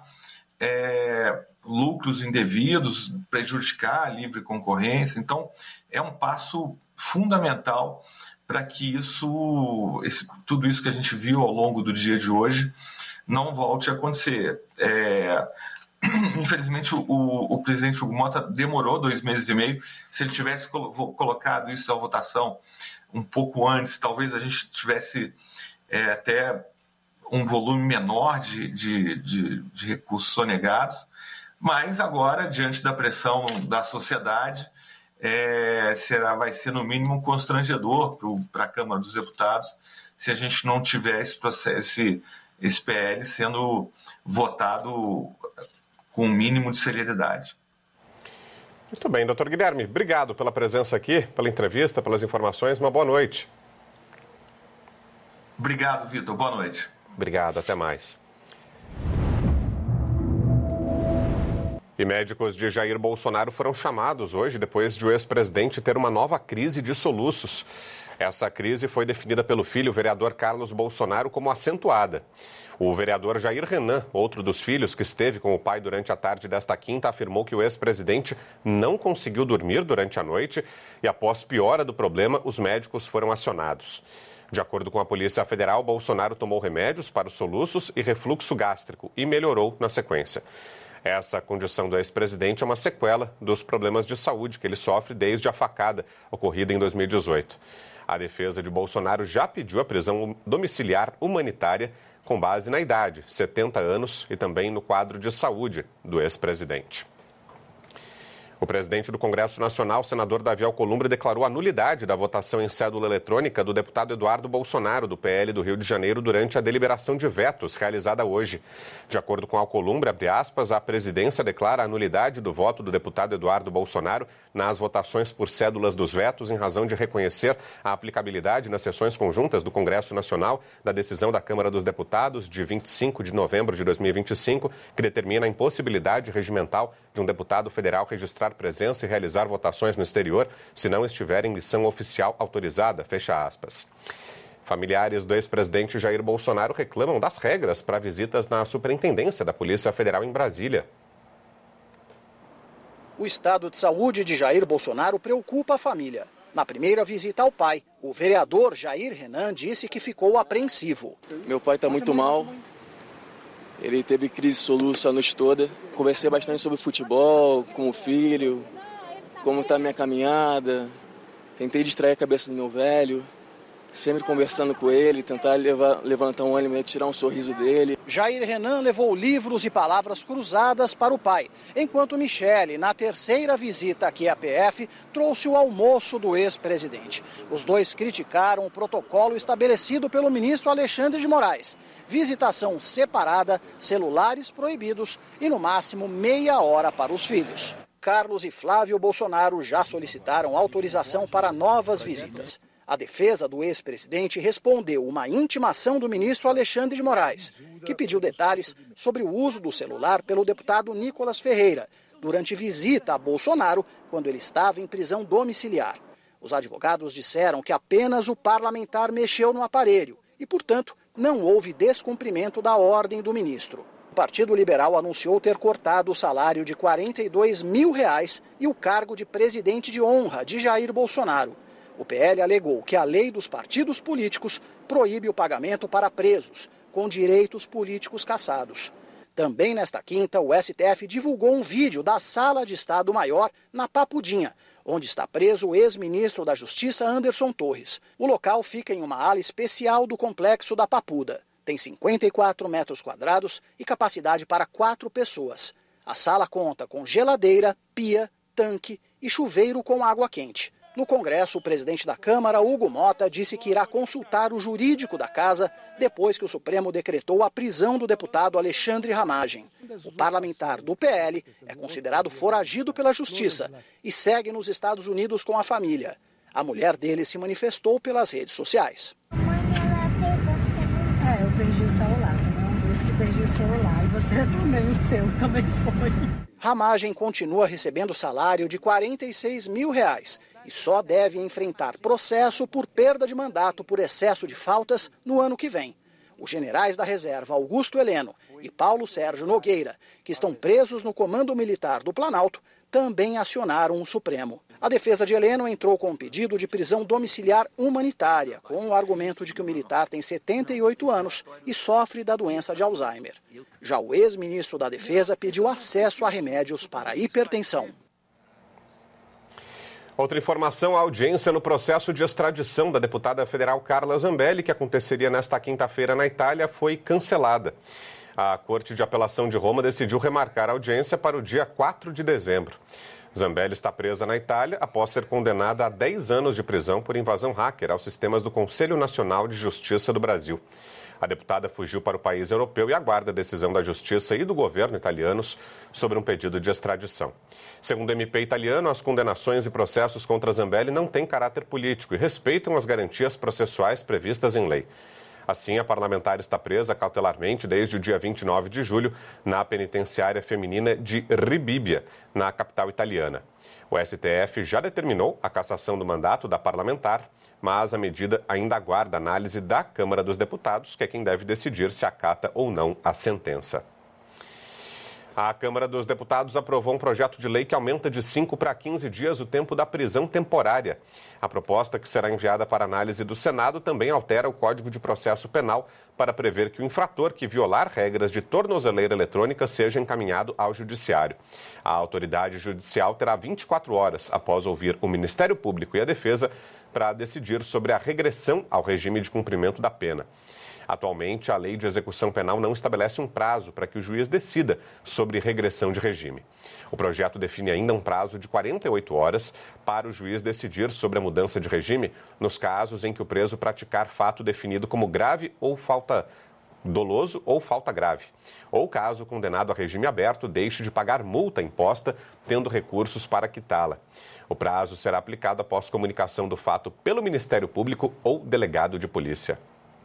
lucros indevidos, prejudicar a livre concorrência. Então, é um passo fundamental para que tudo isso que a gente viu ao longo do dia de hoje não volte a acontecer. Infelizmente, o presidente Hugo Mota demorou 2 meses e meio. Se ele tivesse colocado isso à votação um pouco antes, talvez a gente tivesse até um volume menor de recursos sonegados, mas agora, diante da pressão da sociedade, vai ser no mínimo constrangedor para a Câmara dos Deputados se a gente não tiver esse PL sendo votado com o mínimo de seriedade. Muito bem, doutor Guilherme, obrigado pela presença aqui, pela entrevista, pelas informações. Uma boa noite. Obrigado, Vitor. Boa noite. Obrigado, até mais. E médicos de Jair Bolsonaro foram chamados hoje depois de o ex-presidente ter uma nova crise de soluços. Essa crise foi definida pelo filho, o vereador Carlos Bolsonaro, como acentuada. O vereador Jair Renan, outro dos filhos que esteve com o pai durante a tarde desta quinta, afirmou que o ex-presidente não conseguiu dormir durante a noite e, após piora do problema, os médicos foram acionados. De acordo com a Polícia Federal, Bolsonaro tomou remédios para os soluços e refluxo gástrico e melhorou na sequência. Essa condição do ex-presidente é uma sequela dos problemas de saúde que ele sofre desde a facada ocorrida em 2018. A defesa de Bolsonaro já pediu a prisão domiciliar humanitária com base na idade, 70 anos, e também no quadro de saúde do ex-presidente. O presidente do Congresso Nacional, senador Davi Alcolumbre, declarou a nulidade da votação em cédula eletrônica do deputado Eduardo Bolsonaro, do PL do Rio de Janeiro, durante a deliberação de vetos realizada hoje. De acordo com Alcolumbre, abre aspas, a presidência declara a nulidade do voto do deputado Eduardo Bolsonaro nas votações por cédulas dos vetos em razão de reconhecer a aplicabilidade nas sessões conjuntas do Congresso Nacional da decisão da Câmara dos Deputados de 25 de novembro de 2025, que determina a impossibilidade regimental de um deputado federal registrar presença e realizar votações no exterior se não estiver em missão oficial autorizada, fecha aspas. Familiares do ex-presidente Jair Bolsonaro reclamam das regras para visitas na Superintendência da Polícia Federal em Brasília. O estado de saúde de Jair Bolsonaro preocupa a família. Na primeira visita ao pai, o vereador Jair Renan disse que ficou apreensivo. Meu pai está muito mal. Ele teve crise de soluço a noite toda. Conversei bastante sobre futebol, com o filho, como está a minha caminhada. Tentei distrair a cabeça do meu velho, sempre conversando com ele, tentar levantar um ânimo e tirar um sorriso dele. Jair Renan levou livros e palavras cruzadas para o pai, enquanto Michele, na terceira visita aqui à PF, trouxe o almoço do ex-presidente. Os dois criticaram o protocolo estabelecido pelo ministro Alexandre de Moraes. Visitação separada, celulares proibidos e, no máximo, meia hora para os filhos. Carlos e Flávio Bolsonaro já solicitaram autorização para novas visitas. A defesa do ex-presidente respondeu uma intimação do ministro Alexandre de Moraes, que pediu detalhes sobre o uso do celular pelo deputado Nicolas Ferreira, durante visita a Bolsonaro, quando ele estava em prisão domiciliar. Os advogados disseram que apenas o parlamentar mexeu no aparelho e, portanto, não houve descumprimento da ordem do ministro. O Partido Liberal anunciou ter cortado o salário de R$ 42 mil e o cargo de presidente de honra de Jair Bolsonaro. O PL alegou que a lei dos partidos políticos proíbe o pagamento para presos, com direitos políticos cassados. Também nesta quinta, o STF divulgou um vídeo da Sala de Estado-Maior na Papudinha, onde está preso o ex-ministro da Justiça Anderson Torres. O local fica em uma ala especial do complexo da Papuda. Tem 54 metros quadrados e capacidade para 4 pessoas. A sala conta com geladeira, pia, tanque e chuveiro com água quente. No Congresso, o presidente da Câmara, Hugo Mota, disse que irá consultar o jurídico da casa depois que o Supremo decretou a prisão do deputado Alexandre Ramagem. O parlamentar do PL é considerado foragido pela Justiça e segue nos Estados Unidos com a família. A mulher dele se manifestou pelas redes sociais. Eu perdi o celular, também. Por isso que perdi o celular. E você também, o seu também foi. Ramagem continua recebendo salário de R$ 46 mil e só deve enfrentar processo por perda de mandato por excesso de faltas no ano que vem. Os generais da reserva Augusto Heleno e Paulo Sérgio Nogueira, que estão presos no Comando Militar do Planalto, também acionaram o Supremo. A defesa de Heleno entrou com um pedido de prisão domiciliar humanitária, com o argumento de que o militar tem 78 anos e sofre da doença de Alzheimer. Já o ex-ministro da Defesa pediu acesso a remédios para hipertensão. Outra informação, a audiência no processo de extradição da deputada federal Carla Zambelli, que aconteceria nesta quinta-feira na Itália, foi cancelada. A Corte de Apelação de Roma decidiu remarcar a audiência para o dia 4 de dezembro. Zambelli está presa na Itália após ser condenada a 10 anos de prisão por invasão hacker aos sistemas do Conselho Nacional de Justiça do Brasil. A deputada fugiu para o país europeu e aguarda a decisão da Justiça e do governo italianos sobre um pedido de extradição. Segundo o MP italiano, as condenações e processos contra Zambelli não têm caráter político e respeitam as garantias processuais previstas em lei. Assim, a parlamentar está presa cautelarmente desde o dia 29 de julho na penitenciária feminina de Rebibbia, na capital italiana. O STF já determinou a cassação do mandato da parlamentar, mas a medida ainda aguarda análise da Câmara dos Deputados, que é quem deve decidir se acata ou não a sentença. A Câmara dos Deputados aprovou um projeto de lei que aumenta de 5 para 15 dias o tempo da prisão temporária. A proposta, que será enviada para análise do Senado, também altera o Código de Processo Penal para prever que o infrator que violar regras de tornozeleira eletrônica seja encaminhado ao Judiciário. A autoridade judicial terá 24 horas após ouvir o Ministério Público e a Defesa para decidir sobre a regressão ao regime de cumprimento da pena. Atualmente, a lei de execução penal não estabelece um prazo para que o juiz decida sobre regressão de regime. O projeto define ainda um prazo de 48 horas para o juiz decidir sobre a mudança de regime nos casos em que o preso praticar fato definido como grave ou falta doloso ou falta grave, ou caso o condenado a regime aberto deixe de pagar multa imposta, tendo recursos para quitá-la. O prazo será aplicado após comunicação do fato pelo Ministério Público ou delegado de polícia.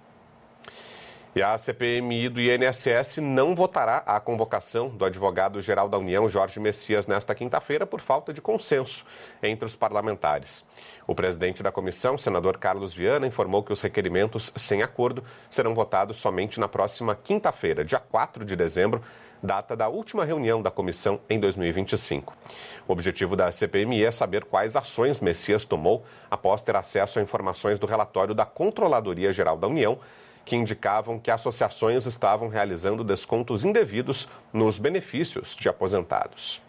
E a CPMI do INSS não votará a convocação do advogado-geral da União, Jorge Messias, nesta quinta-feira por falta de consenso entre os parlamentares. O presidente da comissão, senador Carlos Viana, informou que os requerimentos sem acordo serão votados somente na próxima quinta-feira, dia 4 de dezembro, data da última reunião da comissão em 2025. O objetivo da CPMI é saber quais ações Messias tomou após ter acesso a informações do relatório da Controladoria Geral da União, que indicavam que associações estavam realizando descontos indevidos nos benefícios de aposentados.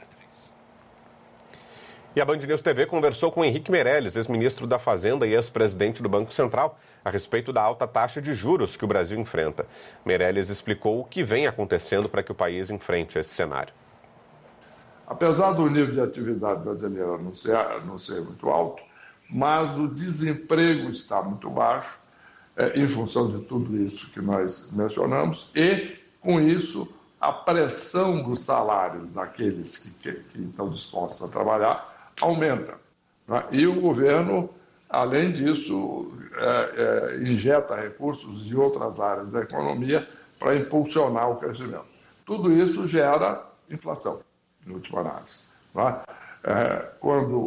E a Band News TV conversou com Henrique Meirelles, ex-ministro da Fazenda e ex-presidente do Banco Central, a respeito da alta taxa de juros que o Brasil enfrenta. Meirelles explicou o que vem acontecendo para que o país enfrente esse cenário. Apesar do nível de atividade brasileira não ser muito alto, mas o desemprego está muito baixo, em função de tudo isso que nós mencionamos, e, com isso, a pressão dos salários daqueles que estão dispostos a trabalhar aumenta. Né? E o governo, além disso, injeta recursos de outras áreas da economia para impulsionar o crescimento. Tudo isso gera inflação, em última análise. Né? Quando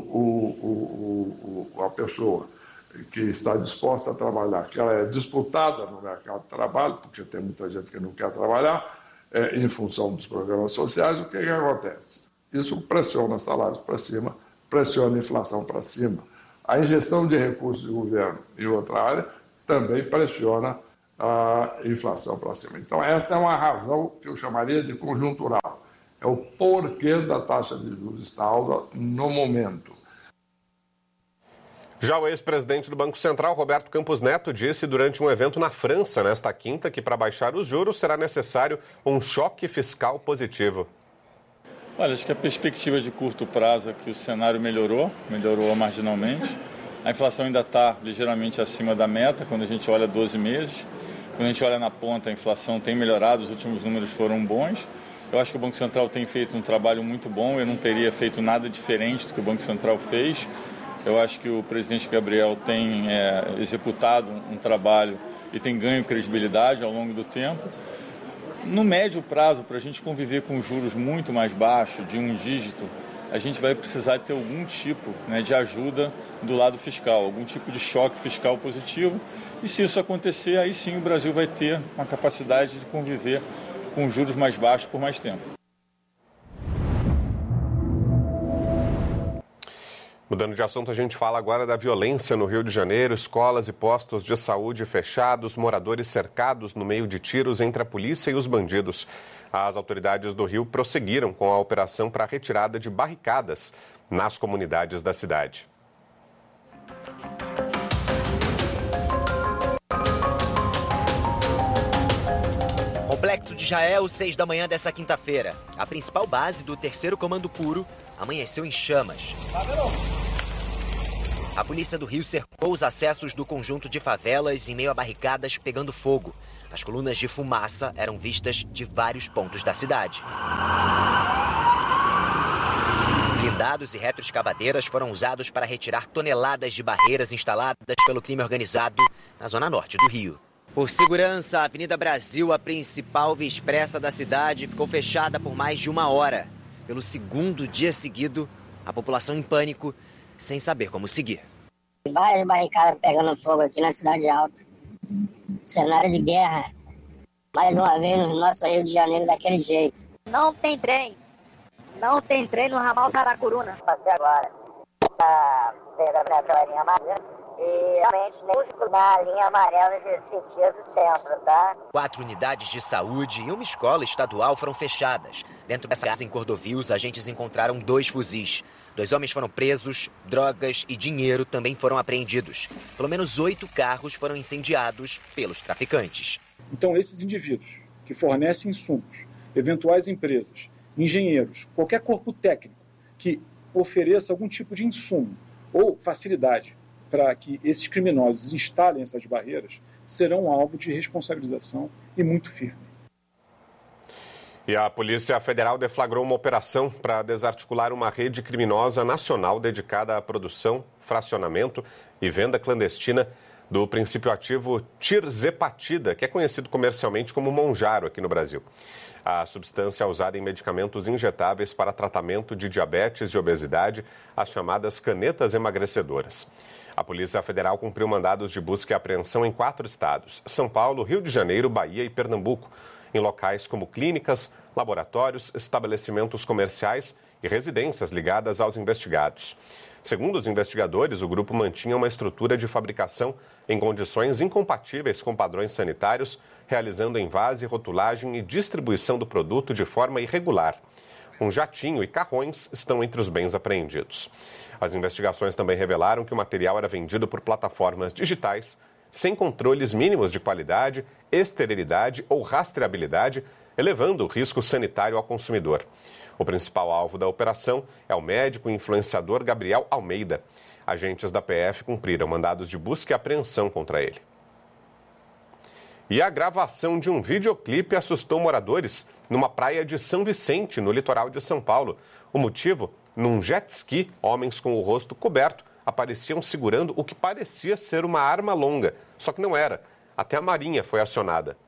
a pessoa que está disposta a trabalhar, que ela é disputada no mercado de trabalho, porque tem muita gente que não quer trabalhar, em função dos programas sociais, o que acontece? Isso pressiona salários para cima, pressiona a inflação para cima. A injeção de recursos do governo em outra área também pressiona a inflação para cima. Então, essa é uma razão que eu chamaria de conjuntural. É o porquê da taxa de juros estar alta no momento. Já o ex-presidente do Banco Central, Roberto Campos Neto, disse durante um evento na França nesta quinta que para baixar os juros será necessário um choque fiscal positivo. Olha, acho que a perspectiva de curto prazo é que o cenário melhorou marginalmente. A inflação ainda está ligeiramente acima da meta quando a gente olha 12 meses. Quando a gente olha na ponta, a inflação tem melhorado, os últimos números foram bons. Eu acho que o Banco Central tem feito um trabalho muito bom, eu não teria feito nada diferente do que o Banco Central fez. Eu acho que o presidente Gabriel tem executado um trabalho e tem ganho credibilidade ao longo do tempo. No médio prazo, para a gente conviver com juros muito mais baixos, de um dígito, a gente vai precisar ter algum tipo de ajuda do lado fiscal, algum tipo de choque fiscal positivo. E se isso acontecer, aí sim o Brasil vai ter uma capacidade de conviver com juros mais baixos por mais tempo. Mudando de assunto, a gente fala agora da violência no Rio de Janeiro, escolas e postos de saúde fechados, moradores cercados no meio de tiros entre a polícia e os bandidos. As autoridades do Rio prosseguiram com a operação para a retirada de barricadas nas comunidades da cidade. Complexo de Jael, 6 da manhã dessa quinta-feira. A principal base do 3º Comando Puro amanheceu em chamas. A polícia do Rio cercou os acessos do conjunto de favelas em meio a barricadas pegando fogo. As colunas de fumaça eram vistas de vários pontos da cidade. Blindados e retroescavadeiras foram usados para retirar toneladas de barreiras instaladas pelo crime organizado na zona norte do Rio. Por segurança, a Avenida Brasil, a principal via expressa da cidade, ficou fechada por mais de 1 hora. Pelo 2º dia seguido, a população em pânico, sem saber como seguir. Várias barricadas pegando fogo aqui na Cidade Alta. Cenário de guerra. Mais uma vez no nosso Rio de Janeiro daquele jeito. Não tem trem. Não tem trem no ramal Saracuruna. Passei agora. Essa verdadeira linha amarela. E realmente nem dificuldade a linha amarela de sentido centro, tá? 4 unidades de saúde e uma escola estadual foram fechadas. Dentro dessa casa em Cordovil, os agentes encontraram 2 fuzis. 2 homens foram presos, drogas e dinheiro também foram apreendidos. Pelo menos 8 carros foram incendiados pelos traficantes. Então, esses indivíduos que fornecem insumos, eventuais empresas, engenheiros, qualquer corpo técnico que ofereça algum tipo de insumo ou facilidade para que esses criminosos instalem essas barreiras, serão alvo de responsabilização e muito firme. E a Polícia Federal deflagrou uma operação para desarticular uma rede criminosa nacional dedicada à produção, fracionamento e venda clandestina do princípio ativo tirzepatida, que é conhecido comercialmente como Monjaro aqui no Brasil. A substância é usada em medicamentos injetáveis para tratamento de diabetes e obesidade, as chamadas canetas emagrecedoras. A Polícia Federal cumpriu mandados de busca e apreensão em 4 estados: São Paulo, Rio de Janeiro, Bahia e Pernambuco, em locais como clínicas, laboratórios, estabelecimentos comerciais e residências ligadas aos investigados. Segundo os investigadores, o grupo mantinha uma estrutura de fabricação em condições incompatíveis com padrões sanitários, realizando envase, rotulagem e distribuição do produto de forma irregular. Um jatinho e carrões estão entre os bens apreendidos. As investigações também revelaram que o material era vendido por plataformas digitais, sem controles mínimos de qualidade, esterilidade ou rastreabilidade, elevando o risco sanitário ao consumidor. O principal alvo da operação é o médico e influenciador Gabriel Almeida. Agentes da PF cumpriram mandados de busca e apreensão contra ele. E a gravação de um videoclipe assustou moradores numa praia de São Vicente, no litoral de São Paulo. O motivo? Num jet ski, homens com o rosto coberto apareciam segurando o que parecia ser uma arma longa, só que não era. Até a Marinha foi acionada.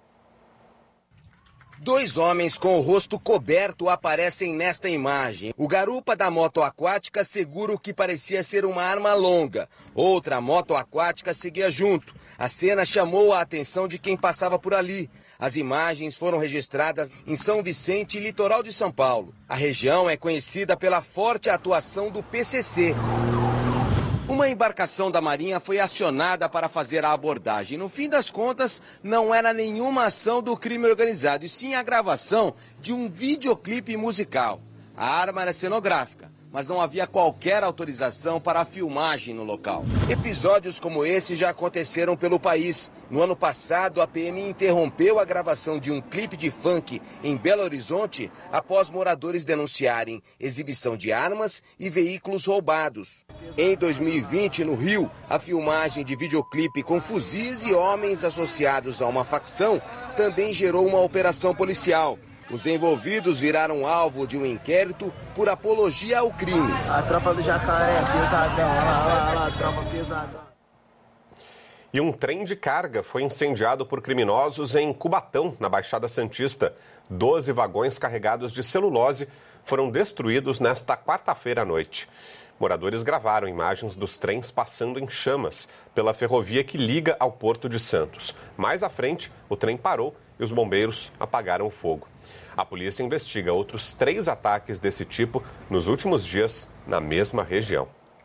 2 homens com o rosto coberto aparecem nesta imagem. O garupa da moto aquática segura o que parecia ser uma arma longa. Outra moto aquática seguia junto. A cena chamou a atenção de quem passava por ali. As imagens foram registradas em São Vicente, litoral de São Paulo. A região é conhecida pela forte atuação do PCC. Uma embarcação da Marinha foi acionada para fazer a abordagem. No fim das contas, não era nenhuma ação do crime organizado, e sim a gravação de um videoclipe musical. A arma era cenográfica, mas não havia qualquer autorização para a filmagem no local. Episódios como esse já aconteceram pelo país. No ano passado, a PM interrompeu a gravação de um clipe de funk em Belo Horizonte após moradores denunciarem exibição de armas e veículos roubados. Em 2020, no Rio, a filmagem de videoclipe com fuzis e homens associados a uma facção também gerou uma operação policial. Os envolvidos viraram alvo de um inquérito por apologia ao crime. A tropa do Jacaré é pesadão, lá, tropa pesadão. E um trem de carga foi incendiado por criminosos em Cubatão, na Baixada Santista. 12 vagões carregados de celulose foram destruídos nesta quarta-feira à noite. Moradores gravaram imagens dos trens passando em chamas pela ferrovia que liga ao Porto de Santos. Mais à frente, o trem parou e os bombeiros apagaram o fogo. A polícia investiga outros 3 ataques desse tipo nos últimos dias na mesma região.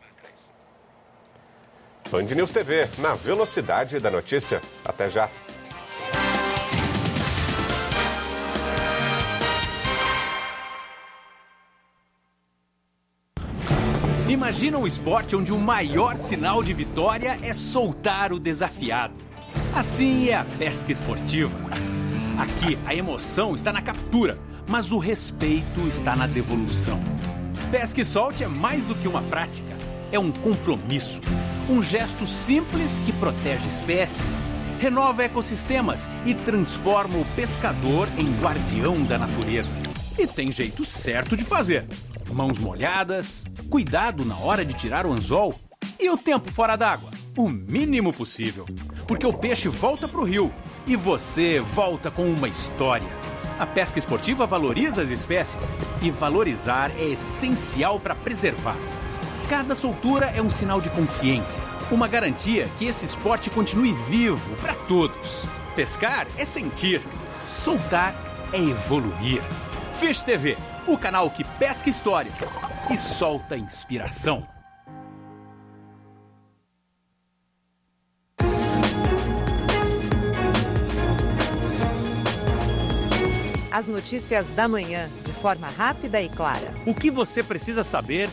Band News TV, na velocidade da notícia. Até já. Imagina um esporte onde o maior sinal de vitória é soltar o desafiado. Assim é a pesca esportiva. Aqui, a emoção está na captura, mas o respeito está na devolução. Pesca e solte é mais do que uma prática, é um compromisso. Um gesto simples que protege espécies, renova ecossistemas e transforma o pescador em guardião da natureza. E tem jeito certo de fazer. Mãos molhadas, cuidado na hora de tirar o anzol e o tempo fora d'água, o mínimo possível. Porque o peixe volta para o rio e você volta com uma história. A pesca esportiva valoriza as espécies e valorizar é essencial para preservar. Cada soltura é um sinal de consciência, uma garantia que esse esporte continue vivo para todos. Pescar é sentir, soltar é evoluir. Fish TV, o canal que pesca histórias e solta inspiração. As notícias da manhã, de forma rápida e clara. O que você precisa saber